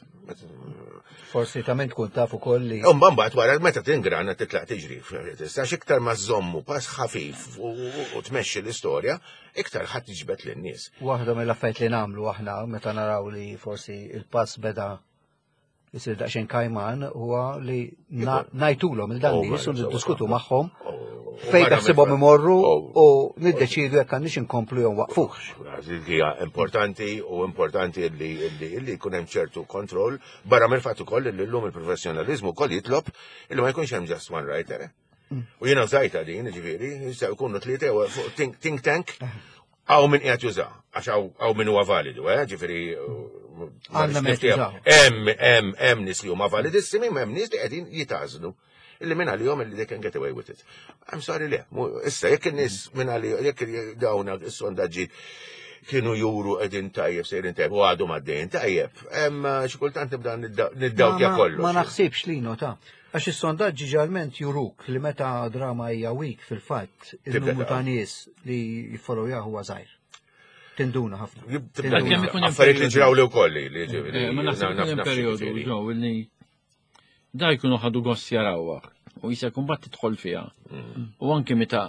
Forsi tament tkun taf ukoll li. U mbagħad wara meta tingrana titlaq tiġri. Tistax iktar ma żommu pass ħafif u tmexxi l-istorja, iktar ħadd tiġbed lin-nies. Waħda mill-affarijiet li nagħmlu aħna meta naraw li forsi il-pass beda jisir daqsxejn kajman huwa li ngħidulhom il-dan nies u niddiskutu magħhom fejn taħsibhom imorru u niddeċiedu jekk għandniex inkomplu jew waqfux. Hija importanti u importanti li jkun hemm ċertu kontroll barra mill-fatt ukoll li llum il-professjonaliżmu wkoll jitlob illi ma jkunx hemm just one writer. U jiena żajta din, ġifieri, jistgħu jkunu tlieta jew fuq think tank għaw min qiegħed juża, għax għaw min huwa validu, eh, ġifieri. Hemm hemm hemm nies li huma validissimi, hemm nies li qegħdin jitażlu. Illi minna li jom illi they can get away with it. I'm sorry le, issa jekk in-nies minna li jekk dawna s-sondaġġi kienu juru qegħdin tajjeb sejrin tajjeb u għadhom għaddejjin tajjeb, hemm xi kultant nibda niddawkja kollox. Ma naħsibx li nota. Għax is-sondaġġi ġalment juruk li meta drama hija weak fil-fatt il-numru ta' nies li jiffollowjaw huwa żgħir. Tinduna ħafna. Affarijiet li ġraw li wkoll li ġifieri. Ma naħseb hemm perjodu ġew illi da jkunu ħadu gost jarawha u jisa jkun bat tidħol fiha. U anke meta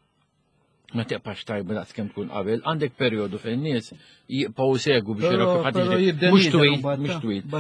ma teqpax tajba daqs kemm tkun qabel, għandek perjodu fejn nies jibqgħu segwu biex jaraw kif ħadd mhux twil, mhux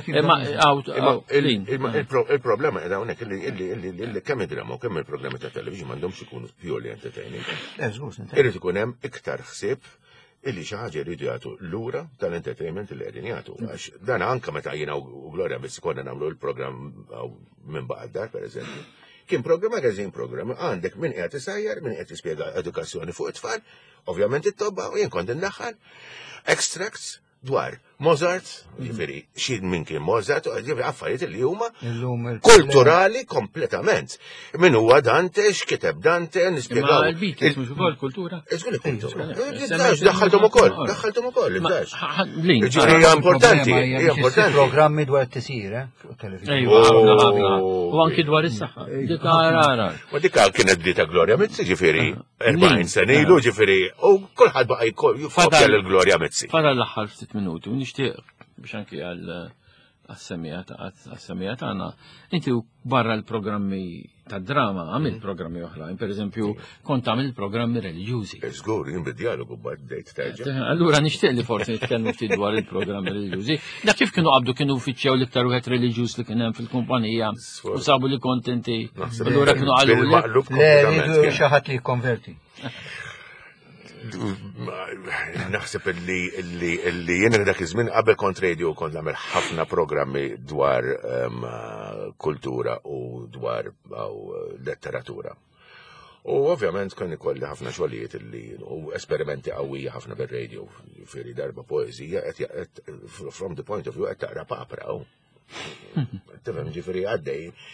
twil. Il-problema qiegħda hawnhekk illi kemm id-drama u kemm il-programmi ta' television m'għandhomx ikunu purely entertaining. Irid ikun hemm iktar ħsieb illi xi ħaġa jridu jagħtu lura tal-entertainment li qegħdin jagħtu. Għax dan anke meta jiena u Gloria biss konna nagħmlu l-programm minn baqgħet dar pereżempju. Kien programm magazine programm għandek min qiegħed isajjar, min qed jispjega edukazzjoni fuq it-tfal, ovvjament it-tobba u jien kont indaħħal extracts dwar Mozart, ġifieri xi min kien Mozart, u ġifieri affarijiet li huma kulturali kompletament. Min huwa Dante, x'kiteb Dante, nispjegaw. Il-Beatles mhux ukoll kultura. Iżgur kultura. Daħħalthom ukoll, daħħalthom ukoll, ibdax. Ġifieri hija importanti, hija importanti. Programmi dwar tisir, eh, fuq televiżjoni. U anki dwar is-saħħa. Dik rara. U dik kienet dita Gloria Mizzi, ġifieri erbgħin sena ilu, ġifieri, u kulħadd baqa' jkopja lil Gloria Mizzi. Fara l-aħħar ftit minuti u nixtieq biex anki għal-semija tagħna, inti barra l-programmi tad-drama għamil programmi oħrajn, pereżempju kont għamil programmi reliġjużi. Żgur, jien bid-dialogu b'dejt terġa'. Allura nixtieq li forsi nitkellmu ftit dwar il-programmi reliġjużi. Dak kif kienu qabdu kienu uffiċċjaw l-iktar wieħed reliġjuż li kien hemm fil-kumpanija u sabu li kontenti. Allura kienu qalu li xi ħadd li jikkonverti. Naħseb li jien dak iż-żmien qabel kont radio kont nagħmel ħafna programmi dwar kultura u dwar letteratura. U ovvjament kien ikolli ħafna xogħlijiet illi u esperimenti qawwija ħafna bir-radio. Jiġifieri darba poeżija qed from the point of view qed taqra papra. Tifhem ġifieri għaddej.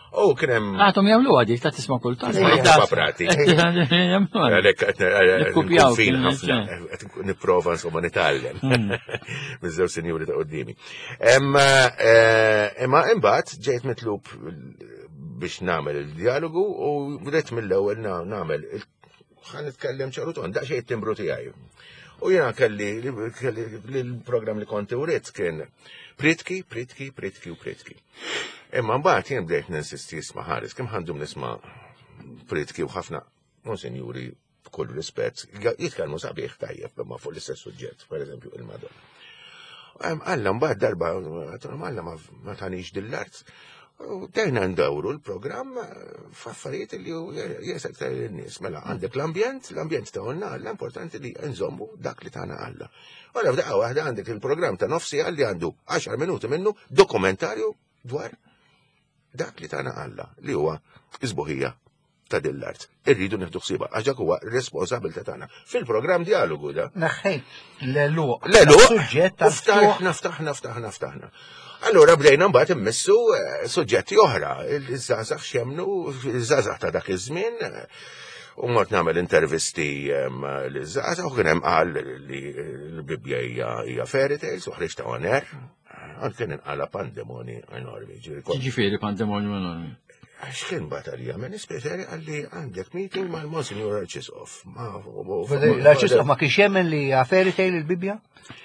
U kien hemm Għatom jagħmlu għadik ta' tisma' kultant. paprati. Għalhekk qed Ikkupjaw fin kien- ħafna, qed nipprova insomma nitgħallem. Miż-żewġ sinjuri ta' qudiemi. Imma eh, imma imbagħad ġejt mitlub biex nagħmel il-dialogu u bdejt mill-ewwel na- nagħmel il- ħan nitkellem ċaruton, daqsxejn it-timbru tiegħi. U jiena kelli kelli l-programm li konti uriet kien pritki, pritki, pritki u pritki. Imma mbagħad jien bdejt ninsisti isma' ħares kemm ħandhom nisma' pritki u ħafna monsinjuri b'kull rispett jitkellmu sabiħ tajjeb imma fuq l-istess suġġett, pereżempju il-Madonna. Alla mbagħad darba Alla ma tanix dil-art. Dejna ndawru l-programm f'affarijiet li jesek ta' l-nies. Mela, għandek l-ambjent, l-ambjent ta' għonna Alla, importanti li nżommu dak li tagħna Alla. Ora f'daqqa waħda għandek il-programm ta' nofsi għalli għandu għaxar minuti minnu dokumentarju dwar dak li tagħna Alla, li huwa iżbuħija ta' dil-art. Irridu neħdu ħsiba, għax dak huwa responsabilità tagħna. Fil-programm dialogu da. Naħħejt l-eluq. L-elu, Suġġett ta' ftaħna, ftaħna, ftaħna, ftaħna. Allora bdejna mbagħad immissu suġġetti oħra, il-żgħażagħ x'jemnu, il-żgħażagħ ta' dak iż-żmien, u mort nagħmel intervisti liż-żgħażagħ u kien hemm qal li l-Bibja hija fairy tales u ħriġ ta' oner, għand kien inqala pandemoni enormi. Ġifieri pandemonju enormi. Għax kien batarija minn ispeċjali għalli għandek meeting mal-Monsignor Arċisqof. L-arċisqof ma kienx jemmen li fairy tale il-Bibja?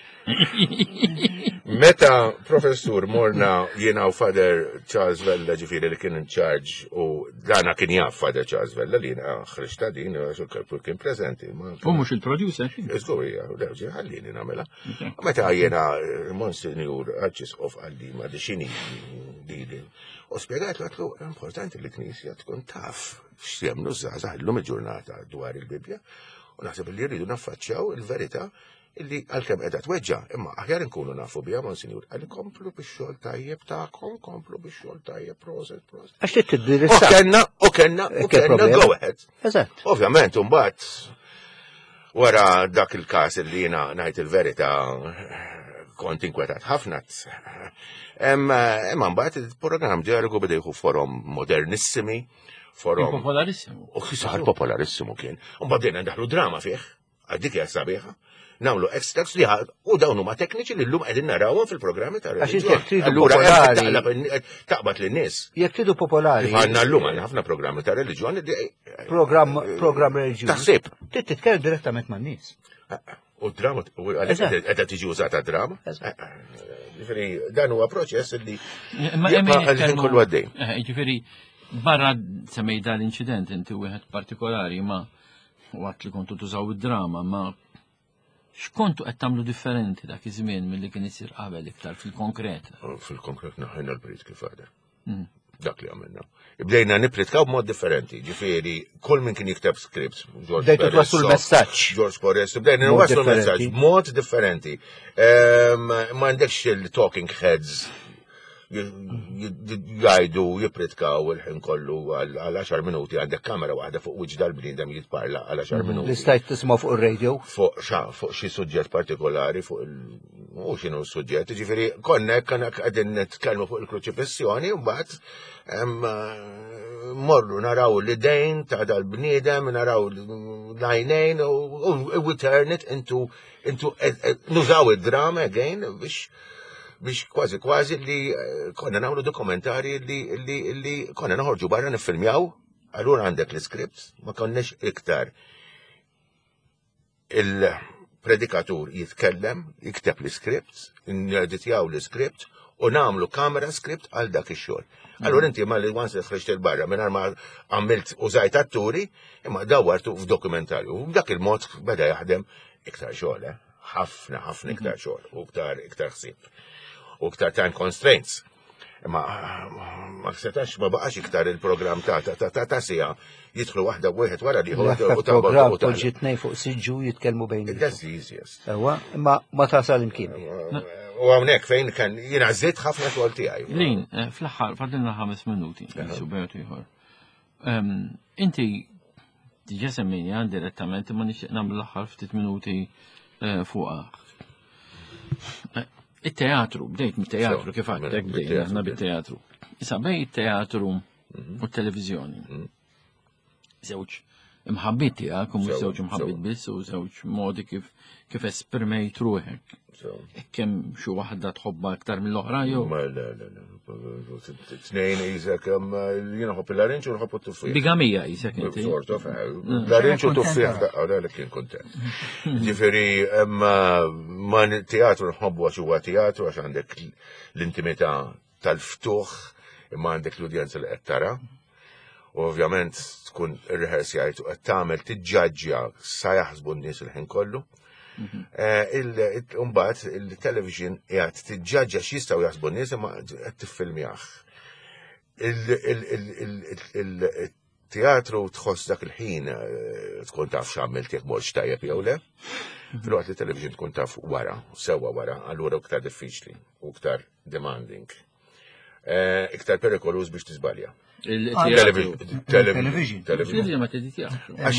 Meta professur morna jiena u Father Charles Vella ġifiri li kien in charge u dana kien jaf Father Charles Vella li jiena ħriġta din xul kien prezenti. U mhux il-producer. Iżgur hija lewġi ħallini nagħmela. Meta jiena Monsignor Arċisqof għalli ma xini di u spjegat għatlu importanti li knisja tkun taf x'jemnu żgħażagħ llum il-ġurnata dwar il-Bibja u naħseb li rridu naffaċċjaw il-verità illi għal-kem edha tweġġa, imma aħjar nkunu nafu bija, Monsignor, għalli komplu bix-xogħol tajjeb ta'kom, komplu bix-xogħol tajjeb, proset, proset. Għax trid U tiddirissa. kenna, u kenna, u Kien kenna problema. go ahead. Eżatt. Ovvjament, mbagħad wara dak il-każ li jiena ngħid il-verità kont inkwetat ħafna. Imma mbagħad il-programm dialogu beda jieħu forom modernissimi, forom Popolarissimu. u sar popolarissimu kien. U mbagħad ndaħlu drama fih, għaddik hija sabiħa. Namlu extracts li ħad u dawn huma tekniċi li llum qegħdin narawhom fil-programmi ta' Għax reliġjon. inti tridu Allura popolari. taqlab- taqbad lin-nies. Jekk tridu popolari. Għandna llum għandna ħafna programmi ta' reliġjon li Program program reliġjuż. taħsib. Trid titkellem direttament man-nies. U drama, u għalhekk Eżatt. qed tiġi użata drama. Eżatt. Ġifieri dan huwa proċess li Ma jibqa' emmin għal-ħin kollu għaddej. Ġifieri, barra semmejda l-inċident inti wieħed partikolari ma waqt li kontu tużaw id-drama, ma x'kontu qed tagħmlu differenti dak iż-żmien milli kien isir qabel iktar fil-konkret. Fil-konkret naħħejna l-prit kif għadha. Mm. Dak li għamilna. Bdejna nipritkaw b'mod differenti, ġifieri kull min kien jikteb scripts. George Bdejtu Perez, twassu l-messaġġ. George Forrest, bdejna Mod nwaslu differenti. l-messaġġ b'mod differenti. Ehm, Ma għandekx il-talking heads jgħidu jipritkaw il-ħin kollu għal għaxar minuti għandek kamera waħda fuq wiġ dal-bnidem jitparla għal għaxar Li minuti. stajt tisma' fuq ir-radio. Fuq xa, fuq xi suġġett partikolari, fuq il- u xinu s-suġġett, ġifiri, konnek kanak għadin nitkellmu fuq il-kruċifissjoni, u mbagħad em, eh, morru naraw l-idejn ta' dal-bniedem, naraw l-għajnejn, u we turn it into, into eh, eh, nużaw id-drama again biex biex kważi kważi li eh, konna nagħmlu dokumentari li, li, li konna naħorġu barra nifilmjaw, allura għandek l-iskript, ma konnex iktar il-predikatur jitkellem, jikteb l-iskript, n-editjaw l-iskript, u namlu kamera skript għal dak ix-xogħol. Allura inti ma li once ħriġt il-barra minn ma għamilt użajt atturi, imma dawartu f'dokumentarju. U b'dak il-mod beda jaħdem iktar xogħol, eh? ħafna ħafna iktar xogħol, u iktar iktar ħsieb. U iktar time constraints. Ma ma setax ma baqax iktar il-programm ta' ta' ta' ta' ta' sija jidħlu waħda wieħed wara li L-aktar program poġġi tnej fuq siġġu jitkellmu bejn. That's the easiest. Ewa, imma ma tasal imkien. U għawnek fejn kan jina zitt ħafna xogħol tiegħi. Lin, eh, fl-aħħar fadilna ħames minuti, su bejtu ieħor. Ehm, Inti diġà semmejja direttament ma nixtieq nagħmlu l-aħħar ftit minuti eh, fuqha. Eh, Il-teatru, bdejt mit-teatru, So, kif għadtek mela, bdejna, bit-teatru, aħna bit-teatru. Issa bej il-teatru u t-televiżjoni. Żewġ imħabbit tiegħek u mhux żewġ imħabbit biss u żewġ modi kif kif esprimejt ruħek. Kemm xi waħda tħobba aktar mill-oħra jew? Ma le le le. Tnejn isek jiena ħobb il-larinċ u nħobb it-tuffieħ. Bigamija isek inti. Sort of larinċ u tuffieħ daqqa li kien kuntent. Ġifieri ma teatru nħobbu għax huwa teatru għax għandek l-intimità tal-ftuħ imma għandek l-udjenza li qed tara. U ovvjament tkun ir-rehearsjajt u qed tagħmel tiġġaġġja sa jaħsbu n-nies il-ħin kollu. Imbagħad il-television qiegħed tiġġaġġja x'jistgħu jaħsbu n-nies imma qed tiffilmjah. Il-teatru tħoss dak il-ħin tkun taf x'għamilt jekk morx tajjeb jew le. Filwaqt li television tkun taf wara, sewwa wara, allura iktar diffiċli u iktar demanding. Iktar perikolus biex tiżbalja. Il-teatru. Television. Television ma tiditjax.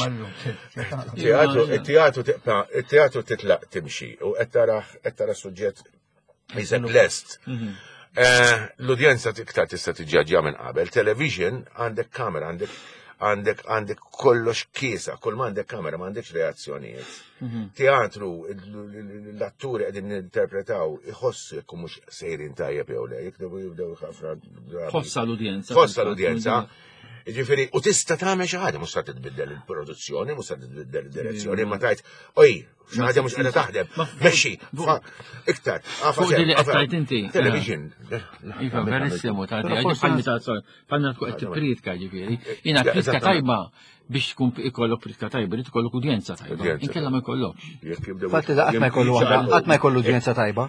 Il-teatru titlaq timxi u qed tara suġġett jisek lest. L-udjenza iktar tista' tiġġaġġja minn qabel. Television għandek kamera, għandek għandek għandek kollox kiesa, kull ma għandek kamera, ma għandekx reazzjonijiet. Teatru, l-atturi qegħdin ninterpretaw iħossu jekk mhux sejrin tajjeb jew le, jekk jibdew ħafna. Ħossa l-udjenza. Ħossa l-udjenza. Ġifieri, u tista' tagħmel xi ħaġa, mhux se titbiddel il-produzzjoni, mhux se titbiddel id-direzzjoni, ma tajt, oj, xi ħaġa mhux qiegħda taħdem, mexxi, iktar. Fuq li qed tgħid inti. Television. Iva, verissimu ta' bħalli ta' bħalna tkun qed tippritka ġifieri. Jiena pritka tajba biex tkun ikollok pritka tajba, rid ikollok udjenza tajba. Inkella ma jkollokx. Fatti da qatt ma jkollu qatt ma jkollu udjenza tajba.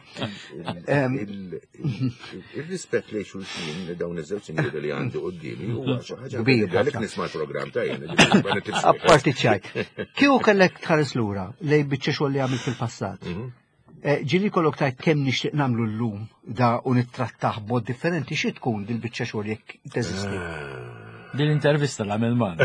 Ir-rispett lejn xulxin dawn iż-żewġ sinjuri li għandi qudiemi huwa xi ħaġa għalhekk nisma' l-programm tajjeb. Apparti ċajt. Kieku kellek tħares lura lejn biċċa xogħol li għamilt fil-passat. Ġili kollok tajt kemm nixtieq nagħmlu llum da u nittrattaħ b'mod differenti xi tkun dil-biċċa xogħol jekk teżisti. Din intervista l-għamil man.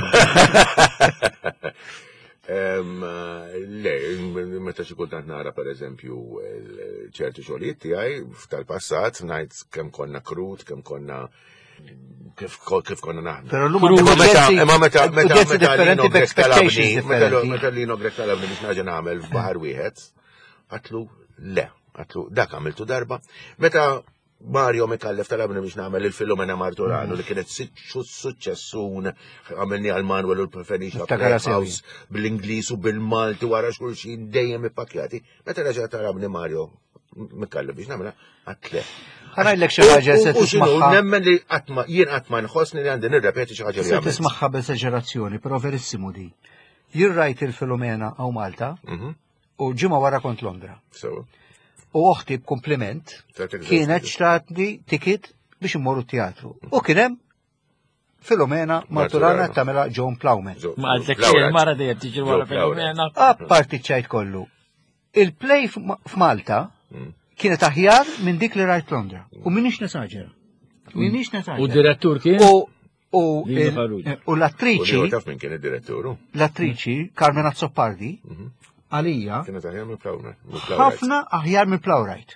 Le, meta xi kultant nara pereżempju ċerti xogħlijiet tiegħi tal-passat ngħid kemm konna krud, kemm konna kif konna naħdmu. Però llum imma meta meta differenti b'expectations differenti. Meta li nogrek talabni biex naġa nagħmel f'baħar wieħed, għatlu le, għatlu dak għamiltu darba. Meta Mario Mikallef talabni biex nagħmel il-Filomena Marturano li kienet suċċessun għamilni għal-Manuel u l-Preferisha Playhouse bil-Ingliż u bil-Malti wara xulxin dejjem ippakjati. Meta raġa talabni Mario Mikallef biex nagħmilha għatle. Ħarajlek xi ħaġa se tismaħħa. Nemmen li qatt ma jien qatt ma nħossni li għandi nirrepeti xi ħaġa li Se għamilt. tismaħħa b'eżaġerazzjoni, però verissimu di. Jien rajt il-Filomena hawn Malta u ġimgħa wara kont Londra. So, U oħti b'kompliment kienet xtatni tikit biex immorru teatru. U kien hemm Filomena Marturana tagħmilha John Plowman. Ma għadlek xejn mara dejjem tiġi wara Filomena. Apparti ċajt kollu. Il-play f'Malta kienet aħjar minn dik li rajt Londra. U minix nesaġera. Minix nesaġera. U d-direttur kien? U l-attriċi, taf minn kien id-direttoru. l-attriċi Carmena Zoppardi, għalija, Kienet aħjar minn Plowman. ħafna aħjar minn Plowright.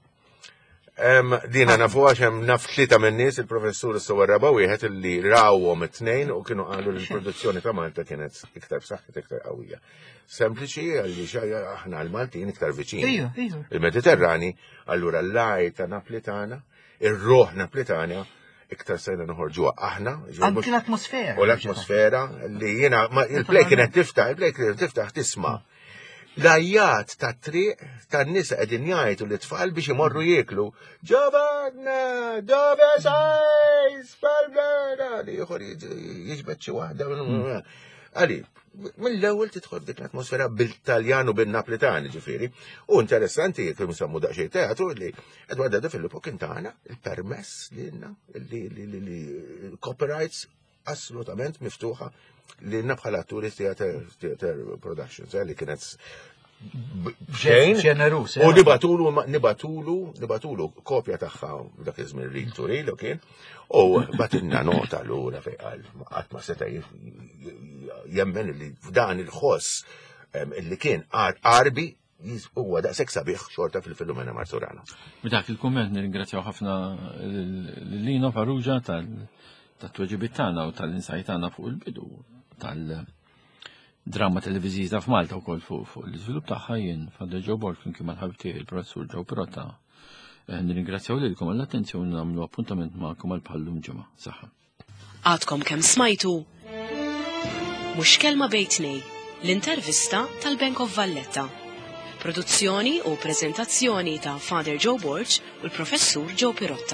Dina nafu għaxem naf tlita minn nies il-professur s-sawarraba wieħed li rawhom it-tnejn u kienu qalu li l-produzzjoni ta' Malta kienet iktar b'saħħet iktar qawwija. Sempliċi għalli aħna l-Maltin iktar viċini. Il-Mediterrani, allura l-laj ta' Naplitana, ir-roħ Naplitana iktar sejna noħorġuha aħna. Anki l-atmosfera. U l-atmosfera li jiena il-plej kienet tiftaħ, il-plej kienet tiftaħ tisma' lajjat ta' triq ta' nisa qegħdin jgħidu li tfal biex imorru jieklu. Giovanna, dove sei? Spalbera! Li jħor jiġbed xi waħda. Għali, mill-ewwel tidħol dik l-atmosfera bil-Taljan u bil-Naplitan ġifieri. U interessanti kif nsemmu daqsxejn teatru li Edwarda De Filippo kien tagħna il-permess lilna li copyrights assolutament miftuħa li nabħal atturi theater productions, li kienet xejn. Ġenerus. U nibatulu, nibatulu, nibatulu kopja tagħha dak iż-żmien reel to reel kien. U batinna nota lura fejn qal qatt ma seta' jemmen li f'dan il-ħoss illi kien qarbi huwa daqshekk sabiħ xorta fil-Filomena Marturana. B'dak il-kumment nirringrazzjaw ħafna Lino Farrugia tal tat-tweġibiet tagħna u tal-insajt tagħna fuq il-bidu tal-dramma televiżiva f'Malta wkoll fuq fuq l-iżvilupp tagħha jien Father Joe Borg flimkien mal-ħabib tiegħi il-Professur Joe Pirotta. Nirringrazzjaw lilkom għall-attenzjoni nagħmlu appuntament magħkom għal bħallum ġimgħa. Saħħa. Għadkom kemm smajtu Mhux kelma bejtnej l-intervista tal-Bank of Valletta. Produzzjoni u preżentazzjoni ta' Father Joe Borg u l-Professur Joe Pirotta.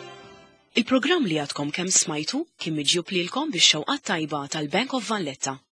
Il-programm li għadkom kemm smajtu kien miġjub lilkom bix-xewqat tajba tal-Bank of Valletta.